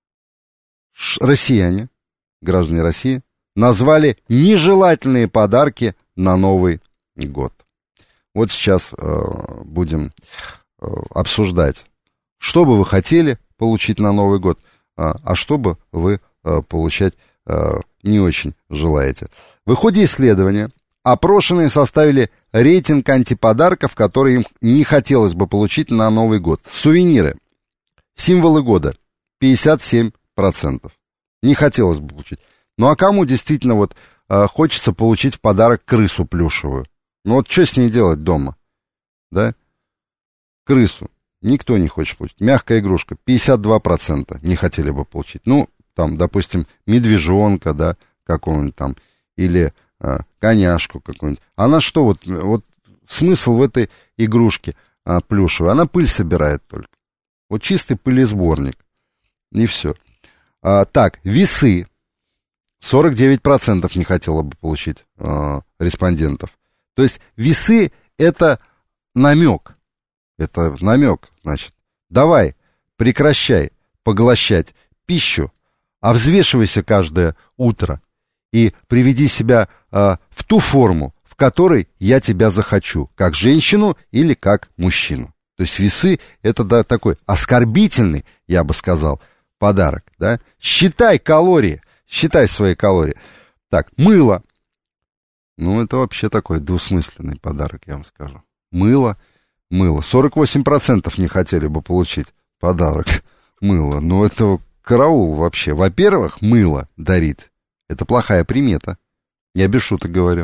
Россияне, граждане России, назвали нежелательные подарки на Новый год. Вот сейчас э, будем э, обсуждать, что бы вы хотели получить на Новый год, а, а что бы вы э, получать э, не очень желаете. В ходе исследования опрошенные составили рейтинг антиподарков, которые им не хотелось бы получить на Новый год. Сувениры, символы года, пятьдесят семь процентов. Не хотелось бы получить. Ну а кому действительно вот э, хочется получить в подарок крысу плюшевую? Ну вот что с ней делать дома? Да? Крысу. Никто не хочет получить. Мягкая игрушка. пятьдесят два процента не хотели бы получить. Ну, там, допустим, медвежонка, да, какого-нибудь там, или э, коняшку какую-нибудь. Она что, вот, вот смысл в этой игрушке э, плюшевой? Она пыль собирает только. Вот чистый пылесборник. И все. А, так, весы. сорок девять процентов не хотело бы получить э, респондентов. То есть весы это намек. Это намек, значит. Давай, прекращай поглощать пищу, а взвешивайся каждое утро и приведи себя э, в ту форму, в которой я тебя захочу, как женщину или как мужчину. То есть весы это, да, такой оскорбительный, я бы сказал, подарок, да? Считай калории, считай свои калории. Так, мыло. Ну, это вообще такой двусмысленный подарок, я вам скажу. Мыло, мыло. сорок восемь процентов не хотели бы получить подарок мыло. Ну, это караул вообще. Во-первых, мыло дарит. Это плохая примета. Я без шуток говорю.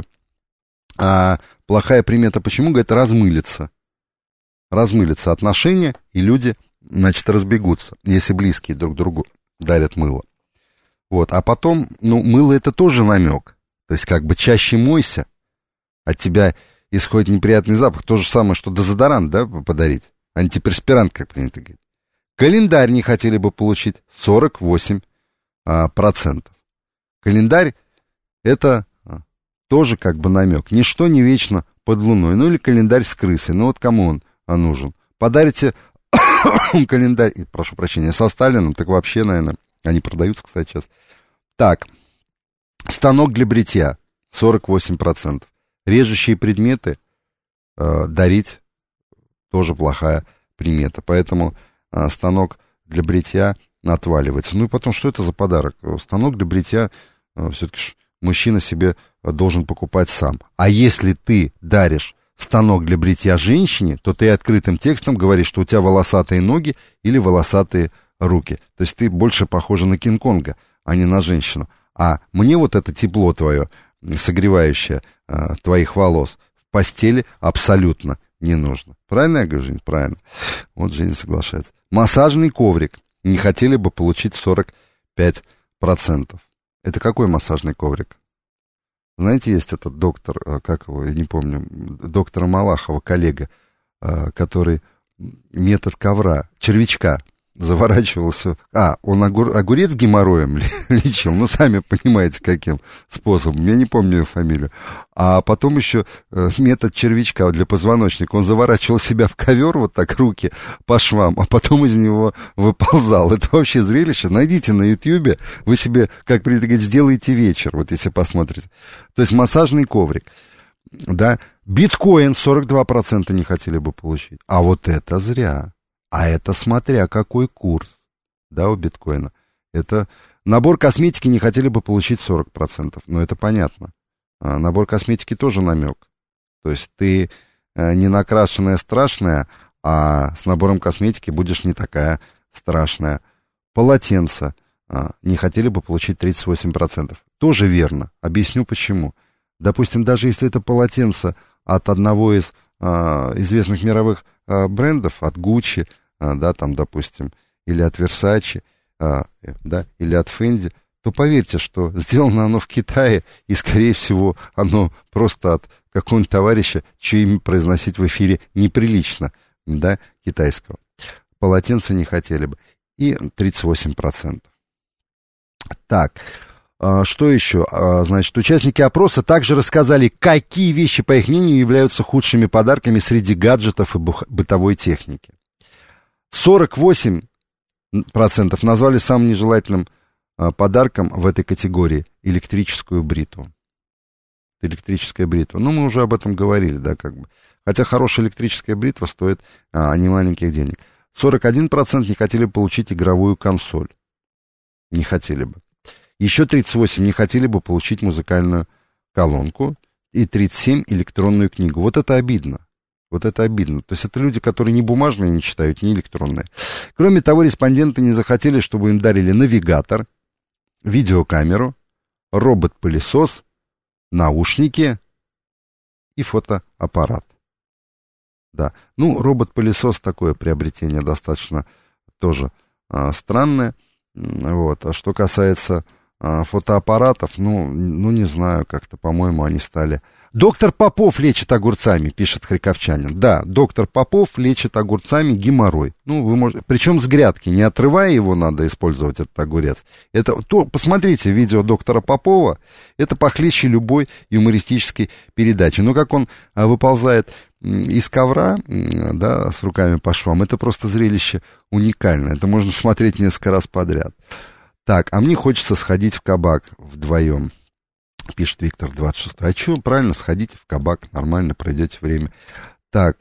А плохая примета почему? Говорит, размылится. Размылится отношения, и люди, значит, разбегутся, если близкие друг другу дарят мыло. Вот, а потом, ну, мыло это тоже намек. То есть, как бы чаще мойся, от тебя исходит неприятный запах. То же самое, что дезодорант, да, подарить. Антиперспирант, как принято говорить. Календарь не хотели бы получить сорок восемь процентов. Календарь это тоже как бы намек. Ничто не вечно под луной. Ну, или календарь с крысой. Ну, вот кому он нужен? Подарите календарь, прошу прощения, со Сталином, так вообще, наверное, они продаются, кстати, сейчас. Так, станок для бритья, сорок восемь процентов. Режущие предметы э, дарить тоже плохая примета. Поэтому а, станок для бритья отваливается. Ну и потом, что это за подарок? Станок для бритья а, все-таки мужчина себе должен покупать сам. А если ты даришь станок для бритья женщине, то ты открытым текстом говоришь, что у тебя волосатые ноги или волосатые руки. То есть ты больше похожа на Кинг-Конга, а не на женщину. А мне вот это тепло твое, согревающее а, твоих волос, в постели абсолютно не нужно. Правильно я говорю, Жень? Правильно. Вот Женя соглашается. Массажный коврик. Не хотели бы получить сорок пять процентов. Это какой массажный коврик? Знаете, есть этот доктор, как его, я не помню, доктора Малахова, коллега, который метод ковра, червячка, заворачивался. А, он огур, огурец геморроем лечил, ну, сами понимаете, каким способом, я не помню его фамилию. А потом еще метод червячка для позвоночника. Он заворачивал себя в ковер, вот так, руки по швам, а потом из него выползал. Это вообще зрелище. Найдите на Ютьюбе, вы себе, как принято говорить, сделаете вечер, вот если посмотрите. То есть массажный коврик, да. Биткоин сорок два процента не хотели бы получить. А вот это зря. А это смотря какой курс, да, у биткоина. Это набор косметики не хотели бы получить сорок процентов. Ну, это понятно. А набор косметики тоже намек. То есть ты не накрашенная страшная, а с набором косметики будешь не такая страшная. Полотенце а, не хотели бы получить тридцать восемь процентов. Тоже верно. Объясню почему. Допустим, даже если это полотенце от одного из а, известных мировых а, брендов, от Gucci, а, да, там, допустим, или от Versace, а, да, или от Fendi, то поверьте, что сделано оно в Китае, и, скорее всего, оно просто от какого-нибудь товарища, чье имя произносить в эфире неприлично, да, китайского. Полотенца не хотели бы. И тридцать восемь процентов. Так, что еще? Значит, участники опроса также рассказали, какие вещи, по их мнению, являются худшими подарками среди гаджетов и бытовой техники. сорок восемь процентов назвали самым нежелательным подарком в этой категории электрическую бритву. Электрическая бритва. Ну, мы уже об этом говорили, да, как бы. Хотя хорошая электрическая бритва стоит а, не маленьких денег. сорок один процент не хотели бы получить игровую консоль. Не хотели бы. Еще тридцать восемь не хотели бы получить музыкальную колонку. И тридцать семь электронную книгу. Вот это обидно. Вот это обидно. То есть это люди, которые ни бумажные не читают, ни электронные. Кроме того, респонденты не захотели, чтобы им дарили навигатор, видеокамеру, робот-пылесос, наушники и фотоаппарат. Да. Ну, робот-пылесос такое приобретение достаточно тоже а, странное. Вот. А что касается а, фотоаппаратов, ну, ну, не знаю, как-то, по-моему, они стали... Доктор Попов лечит огурцами, пишет харьковчанин. Да, доктор Попов лечит огурцами геморрой. Ну, вы можете... Причем с грядки, не отрывая его, надо использовать этот огурец. Это... То... Посмотрите видео доктора Попова. Это похлеще любой юмористической передачи. Ну, как он а, выползает из ковра, да, с руками по швам, это просто зрелище уникальное. Это можно смотреть несколько раз подряд. Так, а мне хочется сходить в кабак вдвоем. Пишет Виктор двадцать шесть. А что, правильно, сходите в кабак, нормально пройдете время. Так,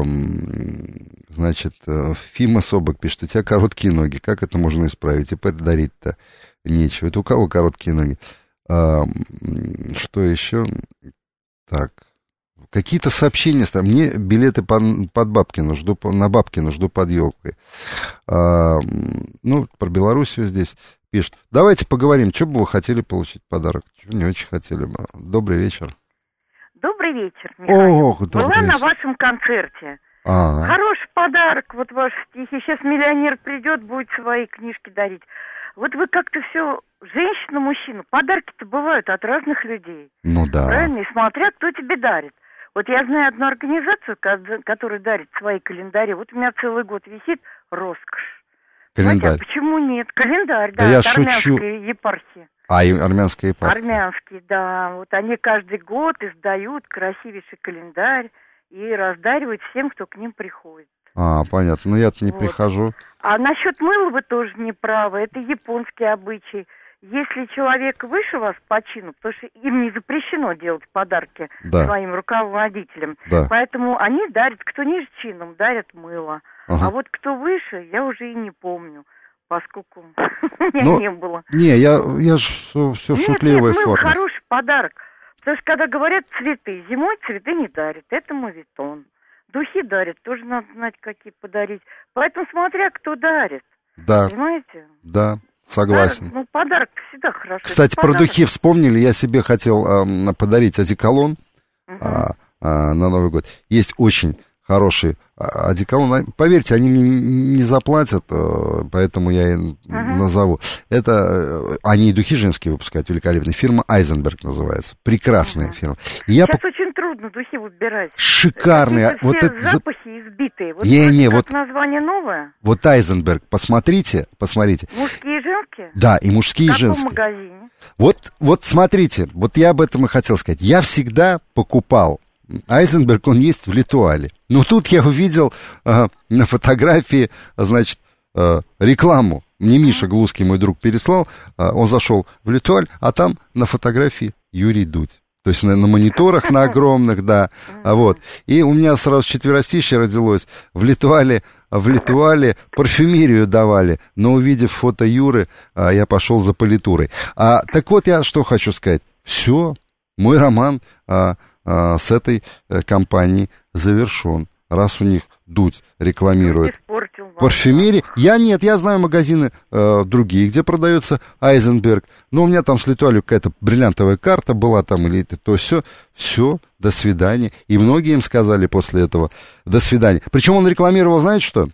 эм, значит, э, Фима Собок пишет, у тебя короткие ноги, как это можно исправить? И подарить-то нечего. Это у кого короткие ноги? Эм, что еще? Так, какие-то сообщения, мне билеты под, под Бабкину, жду, на Бабкину, жду под елкой. Эм, ну, про Белоруссию здесь пишет. Давайте поговорим, что бы вы хотели получить подарок? Чего не очень хотели бы. Добрый вечер. Добрый вечер, Михаил. Ох, добрый Была вечер. на вашем концерте. А-а. Хороший подарок, вот ваши стихи. Сейчас миллионер придет, будет свои книжки дарить. Вот вы как-то все, женщина, мужчина, подарки-то бывают от разных людей. Ну да. Правильно? И смотря, кто тебе дарит. Вот я знаю одну организацию, которая дарит свои календари. Вот у меня целый год висит роскошь. Календарь. Знаете, а почему нет? Календарь, да, да я от шучу. армянской епархии. А, и армянская епархия. Армянский, да. Вот они каждый год издают красивейший календарь и раздаривают всем, кто к ним приходит. А, понятно. Ну, я-то не вот. прихожу. А насчет мыла вы тоже не правы. Это японский обычай. если человек выше вас по чину, потому что им не запрещено делать подарки да. своим руководителям, да. поэтому они дарят, кто ниже чином, дарят мыло. Ага. А вот кто выше, я уже и не помню, поскольку у меня ну, не было. Не, я, я же все, все в нет, шутливой нет, форме. Мыло хороший подарок. Потому что когда говорят цветы, зимой цветы не дарят, это моветон. Духи дарят, тоже надо знать, какие подарить. Поэтому смотря кто дарит. Да. Понимаете? Да. Согласен. Да, ну, подарок всегда хорошо. Кстати, про подарок. духи вспомнили. Я себе хотел э, подарить одеколон Угу. э, э, на Новый год. Есть очень хороший одеколон. Поверьте, они мне не заплатят, э, поэтому я и угу. назову. Это, э, они и духи женские выпускают, великолепная фирма Айзенберг называется. Прекрасная угу. фирма. И я Сейчас по... очень трудно духи выбирать. Шикарные. Какие-то вот все это... запахи избитые. Вот не, не, вот... название новое? Вот Айзенберг, посмотрите, посмотрите. Мужские и женские? Да, и мужские, и женские. В каком магазине? Вот, вот смотрите, вот я об этом и хотел сказать. Я всегда покупал Айзенберг, он есть в Литуале. Но тут я увидел э, на фотографии, значит, э, рекламу. Мне Миша Глузский, мой друг, переслал. Э, он зашел в Литуаль, а там на фотографии Юрий Дудь. То есть на, на мониторах, на огромных, да. Вот. И у меня сразу четверостище родилось. В Литуале, в Литуале парфюмерию давали. Но увидев фото Юры, я пошел за политурой. А, так вот, я что хочу сказать. Все, мой роман а, а, с этой а, компанией завершен. Раз у них Дудь рекламирует парфюмерию. Я нет, я знаю магазины э, другие, где продается Айзенберг. Но у меня там с Литуалью какая-то бриллиантовая карта была там, или это то все. Все, до свидания. И многие им сказали после этого до свидания. Причем он рекламировал, знаете что?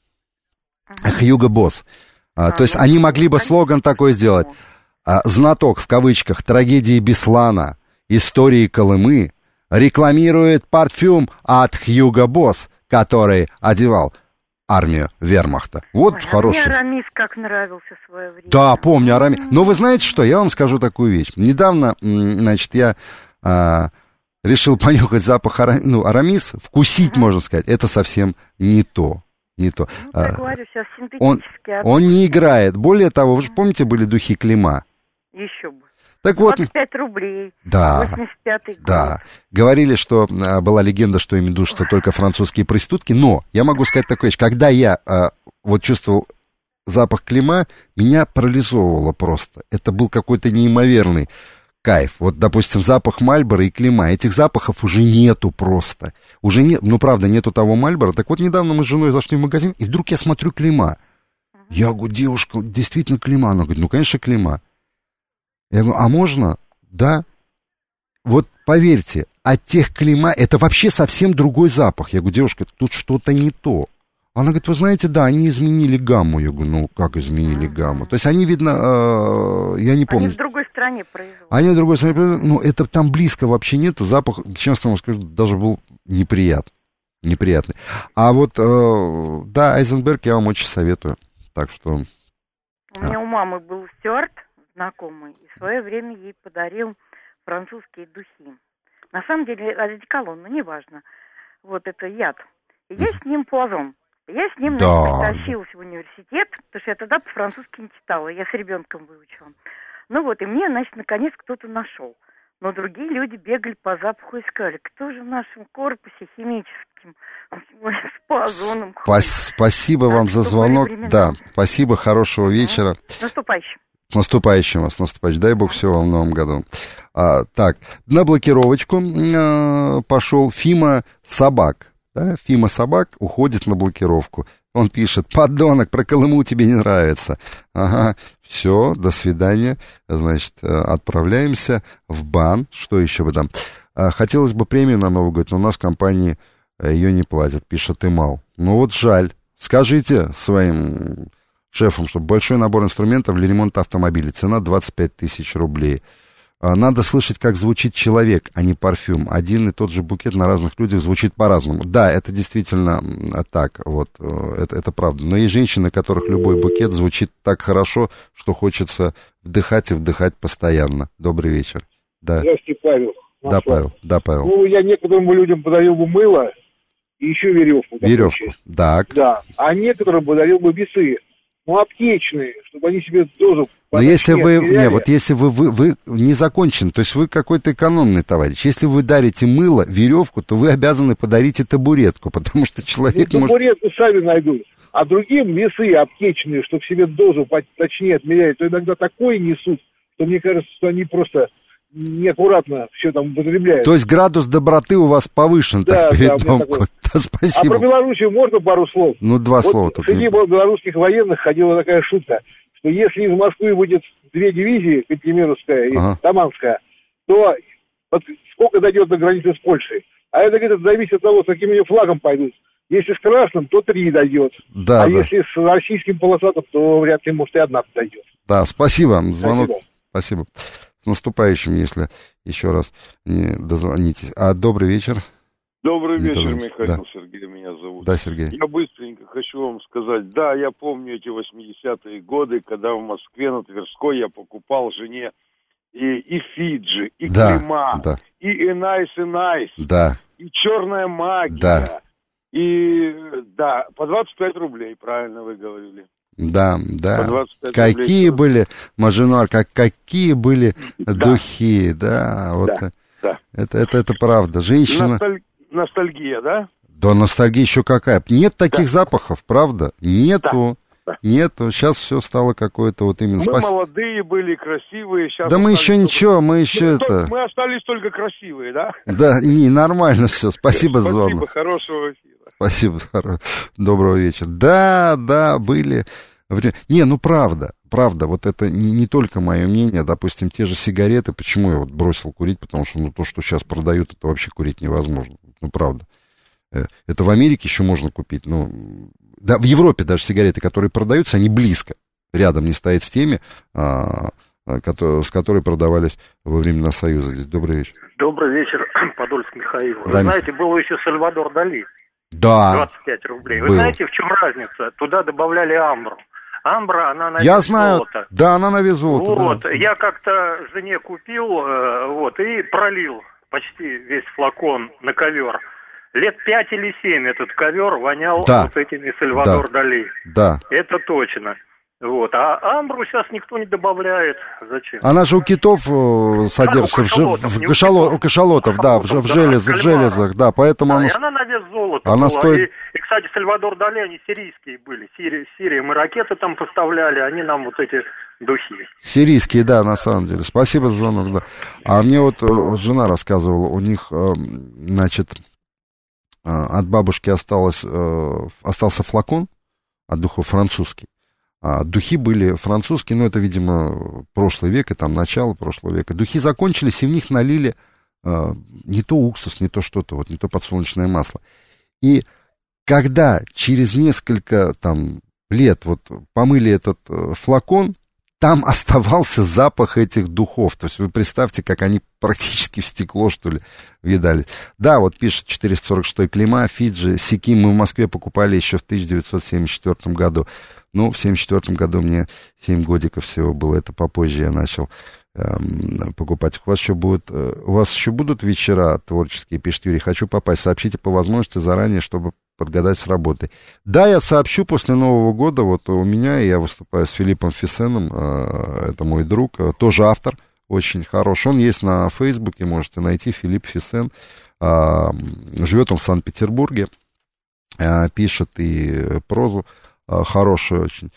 Хьюго Босс. А, а, то есть ну, они могли бы слоган такой сделать. А, знаток, в кавычках, трагедии Беслана, истории Колымы, рекламирует парфюм от Хьюго Босс, который одевал армию вермахта. Вот Ой, хороший. А мне Арамис как нравился в свое время. Да, помню Арамис. Но вы знаете что, я вам скажу такую вещь. Недавно, значит, я а, решил понюхать запах Арамис. Ну, Арамис, вкусить, uh-huh. можно сказать, это совсем не то. Не то. Ну, я а, говорю, сейчас он, он не играет. Более того, вы же помните, были духи Клима? Еще бы. Так вот, двадцать пять рублей, да, восемьдесят пятый год. Да, говорили, что а, была легенда, что ими душатся только французские проститутки, но я могу сказать такую вещь, когда я а, вот чувствовал запах Клима, меня парализовывало просто. Это был какой-то неимоверный кайф. Вот, допустим, запах Мальборо и Клима, этих запахов уже нету просто. Уже нет, ну, правда, нету того Мальборо. Так вот, недавно мы с женой зашли в магазин, и вдруг я смотрю Клима. Uh-huh. Я говорю, девушка, действительно Клима? Она говорит, ну, конечно, Клима. Я говорю, а можно? Да. Вот поверьте, от тех Клима, это вообще совсем другой запах. Я говорю, девушка, тут что-то не то. Она говорит, вы знаете, да, они изменили гамму. Я говорю, ну, как изменили гамму? То есть они, видно, э, я не помню. Они в другой стране производят. Они в другой стране производят, ну, это там близко вообще нету. Запах, честно вам скажу, даже был неприятный. Неприятный. А вот, э, да, Айзенберг я вам очень советую. Так что... У меня у мамы был стюард знакомый, и в свое время ей подарил французские духи. На самом деле, одеколон, ну, неважно. Вот это яд. И я с ним плазом. Я с ним, да. значит, притащилась в университет, потому что я тогда по-французски не читала, я с ребенком выучила. Ну вот, и мне, значит, наконец кто-то нашел. Но другие люди бегали по запаху и искали, кто же в нашем корпусе химическим с плазоном ходит. Спасибо вам за звонок. Да, спасибо, хорошего вечера. С наступающим. С наступающим вас, наступающим. Дай бог всего вам в новом году. А, так, на блокировочку а, пошел Фима Собак. Да, Фима Собак уходит на блокировку. Он пишет, подонок, про Колыму тебе не нравится. Ага, все, до свидания. Значит, отправляемся в бан. Что еще бы там? А, хотелось бы премию на Новый год, но у нас в компании ее не платят, пишет Имал. Ну вот жаль. Скажите своим... шефом, чтобы большой набор инструментов для ремонта автомобиля. Цена двадцать пять тысяч рублей. Надо слышать, как звучит человек, а не парфюм. Один и тот же букет на разных людях звучит по-разному. Да, это действительно так, вот, это, это правда. Но есть женщины, у которых любой букет звучит так хорошо, что хочется вдыхать и вдыхать постоянно. Добрый вечер. Да. Здравствуйте, Павел. Да, Павел. Да, Павел. Ну, я некоторым людям подарил бы мыло и еще веревку. Веревку, так. Да, а некоторым подарил бы весы. Ну, аптечные, чтобы они себе дозу Но если вы, не, вот если вы, вы, вы не закончен, то есть вы какой-то экономный товарищ, если вы дарите мыло, веревку, то вы обязаны подарить и табуретку, потому что человек ну, может... табуретку сами найдут, а другим весы аптечные, чтобы себе дозу точнее отмерять, то иногда такое несут, что мне кажется, что они просто неаккуратно все там употребляют. То есть градус доброты у вас повышен, да, так, перед да, Новым такой... годом. Да, спасибо. А про Белоруссию можно пару слов? Ну, два вот слова. Среди не... белорусских военных ходила такая шутка, что если из Москвы будет две дивизии, Кантемировская и ага. Таманская, то вот сколько дойдет до границы с Польшей? А это, говорит, зависит от того, с каким они флагом пойдут. Если с красным, то три дойдет. Да, а да. если с российским полосатым, то вряд ли, может, и одна дойдет. Да, спасибо. Звонок. Спасибо. спасибо. С наступающим, если еще раз не дозвонитесь. А добрый вечер. Добрый вечер, дозвонитесь. Михаил, да. Сергей меня зовут. Да, Сергей. Я быстренько хочу вам сказать, да, я помню эти восьмидесятые годы, когда в Москве на Тверской я покупал жене и, и Фиджи, и да, Клима, да. и Энайс Энайс, да. и Черная магия, да. и, да, по двадцать пять рублей, правильно вы говорили. Да, да. Какие рублей. Были, Мажинуар, как, какие были да. духи, да, вот да, да. Это, это, это правда. Женщина... Носталь... Ностальгия, да? Да, ностальгия еще какая. Нет таких да. запахов, правда? Нету. Да. Да. Нету. Сейчас все стало какое-то вот именно... Мы Спас... молодые были, красивые. Сейчас да мы еще только... ничего, мы еще мы, это... только... мы остались только красивые, да? Да, не, нормально все. Спасибо за звонок. Спасибо, хорошего эфира. Спасибо, доброго вечера. Да, да, были... Не, ну правда, правда, вот это не, не только мое мнение, допустим, те же сигареты, почему я вот бросил курить, потому что ну, то, что сейчас продают, это вообще курить невозможно, ну правда. Это в Америке еще можно купить, ну, да, в Европе даже сигареты, которые продаются, они близко, рядом не стоят с теми, а, которые, с которыми продавались во времена Союза. Здесь добрый вечер. Добрый вечер, Подольск Михаил. Да, Вы знаете, был еще Сальвадор Дали. Да. двадцать пять рублей. Вы был. знаете, в чем разница? Туда добавляли амбру. Амбра, она на вес Я знаю, золота. Да, она на вес золота. Вот, да. я как-то жене купил, вот, и пролил почти весь флакон на ковер. Лет пять или семь этот ковер вонял да. вот этими Сальвадор да. Дали. Да. Это точно. Вот, а амбру сейчас никто не добавляет. Зачем? Она же у китов содержится, да, у в, в, в, кашало, у кашалотов, да, в, в, да, железах, в железах, да, поэтому да, она... И она на вес золота она была. стоит... И, и, кстати, Сальвадор Дали, они сирийские были. Сирия, Сирия, мы ракеты там поставляли, они нам вот эти духи. Сирийские, да, на самом деле. Спасибо за звонок, да. А мне вот жена рассказывала, у них, значит, от бабушки осталось, остался флакон от духов французский. А духи были французские, но это, видимо, прошлый век, и там начало прошлого века. Духи закончились, и в них налили э, не то уксус, не то что-то, вот, не то подсолнечное масло. И когда через несколько там, лет вот, помыли этот э, флакон, там оставался запах этих духов. То есть вы представьте, как они практически в стекло, что ли, въедались. Да, вот пишет четыреста сорок шестой Клима, Фиджи, Сиким мы в Москве покупали еще в тысяча девятьсот семьдесят четвёртом году. Ну, в семьдесят четвёртом году мне семь годиков всего было, это попозже я начал эм, покупать. У вас еще будут, э, у вас еще будут вечера творческие, пишет Юрий, хочу попасть, сообщите по возможности заранее, чтобы подгадать с работой. Да, я сообщу после Нового года, вот у меня, я выступаю с Филиппом Фисеном, э, это мой друг, э, тоже автор, очень хороший, он есть на Фейсбуке, можете найти, Филипп Фисен, э, живет он в Санкт-Петербурге, э, пишет и прозу, хороший очень,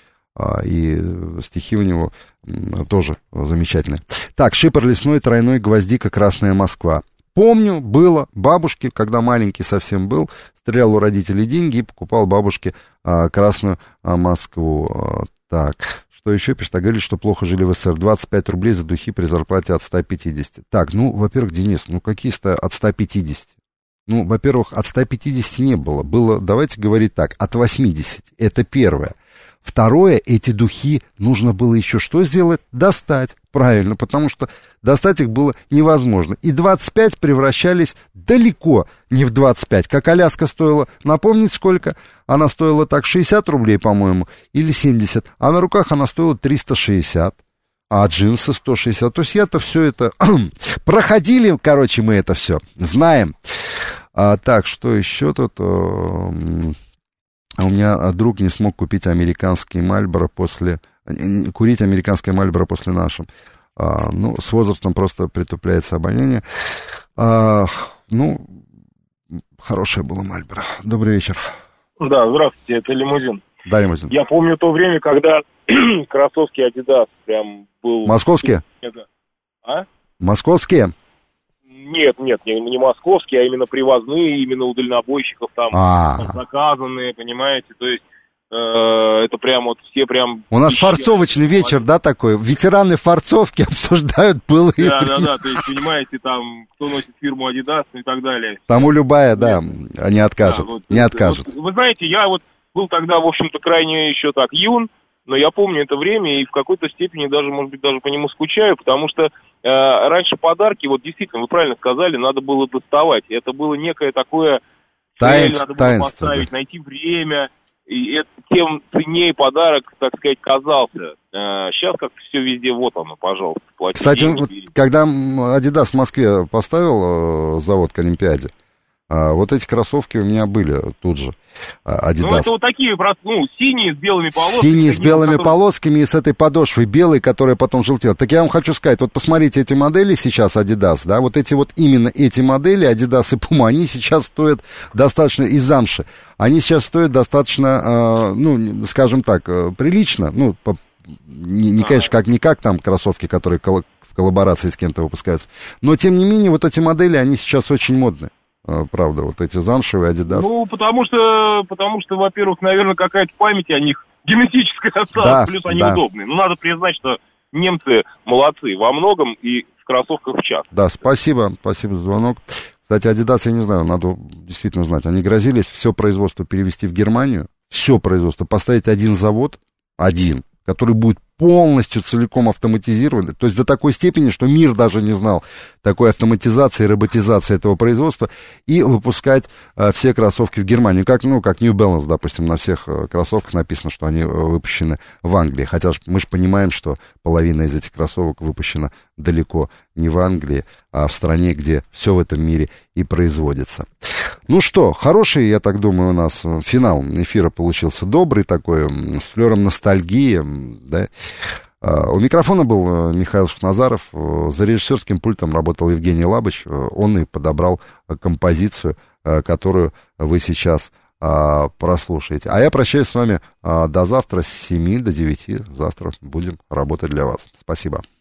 и стихи у него тоже замечательные. Так, шипр лесной, тройной, гвоздика, Красная Москва. Помню, было, бабушке, когда маленький совсем был, стрелял у родителей деньги и покупал бабушке а, Красную а, Москву. А, так, что еще пишет? А говорили, что плохо жили в СССР. двадцать пять рублей за духи при зарплате от ста пятидесяти. Так, ну, во-первых, Денис, ну какие от ста пятидесяти? Ну, во-первых, от ста пятидесяти не было. Было, давайте говорить так, от восьмидесяти. Это первое. Второе, эти духи нужно было еще что сделать? Достать. Правильно, потому что достать их было невозможно. И двадцать пять превращались далеко не в двадцать пять. Как Аляска стоила, напомнить сколько? Она стоила так шестьдесят рублей, по-моему, или семьдесят. А на руках она стоила триста шестьдесят. А джинсы сто шестьдесят. То есть я-то все это... проходили, короче, мы это все знаем. А, так, что еще тут? А, у меня друг не смог купить американский Мальборо после курить американское Мальборо после нашего. А, ну, с возрастом просто притупляется обоняние. А, ну, хорошее было Мальборо. Добрый вечер. Да, здравствуйте, это Лимузин. Да, Лимузин. Я помню то время, когда кроссовки Adidas прям был... Московские? А? Московские? Нет, нет, не, не московские, а именно привозные, именно у дальнобойщиков там, там заказанные, понимаете, то есть э, это прям вот все прям... У нас форцовочный вечер, да, такой, ветераны форцовки обсуждают былые... Да, да, да, то есть, понимаете, там, кто носит фирму Adidas и так далее. Тому любая, да, не откажет, да, вот, не откажет. Вот, вы знаете, я вот был тогда, в общем-то, крайне еще так юн, но я помню это время и в какой-то степени даже, может быть, даже по нему скучаю, потому что э, раньше подарки, вот действительно, вы правильно сказали, надо было доставать. Это было некое такое... Таинство, надо было таинство, поставить, да. найти время, и это, тем ценнее подарок, так сказать, казался. Э, сейчас как-то все везде, вот оно, пожалуйста. Кстати, деньги, вот, когда Adidas в Москве поставил э, завод к Олимпиаде, А, вот эти кроссовки у меня были тут же, Adidas. Ну, это вот такие, ну, синие с белыми полосками. Синие с белыми которые... полосками и с этой подошвой белой, которая потом желтела. Так я вам хочу сказать, вот посмотрите эти модели сейчас Adidas, да, вот эти вот именно эти модели Adidas и Puma, они сейчас стоят достаточно, и замши, они сейчас стоят достаточно, э, ну, скажем так, э, прилично, ну, по, не, не, конечно, как-никак там кроссовки, которые кол- в коллаборации с кем-то выпускаются, но, тем не менее, вот эти модели, они сейчас очень модные. Правда, вот эти замшевые Adidas. Ну, потому что, потому что, во-первых, наверное, какая-то память о них генетическая осталась, да, плюс они да. удобные. Ну, надо признать, что немцы молодцы во многом и в кроссовках в частности. Да, спасибо, спасибо за звонок. Кстати, Adidas, я не знаю, надо действительно узнать. Они грозились все производство перевести в Германию, все производство, поставить один завод, один, который будет полностью целиком автоматизированы, то есть до такой степени, что мир даже не знал такой автоматизации и роботизации этого производства, и выпускать э, все кроссовки в Германии, как, ну, как New Balance, допустим, на всех э, кроссовках написано, что они э, выпущены в Англии, хотя мы же понимаем, что половина из этих кроссовок выпущена далеко не в Англии, а в стране, где все в этом мире и производится. Ну что, хороший, я так думаю, у нас финал эфира получился добрый такой, с флером ностальгии, да. У микрофона был Михаил Шахназаров, за режиссерским пультом работал Евгений Лабыч, он и подобрал композицию, которую вы сейчас прослушаете. А я прощаюсь с вами до завтра с семи до девяти, завтра будем работать для вас. Спасибо.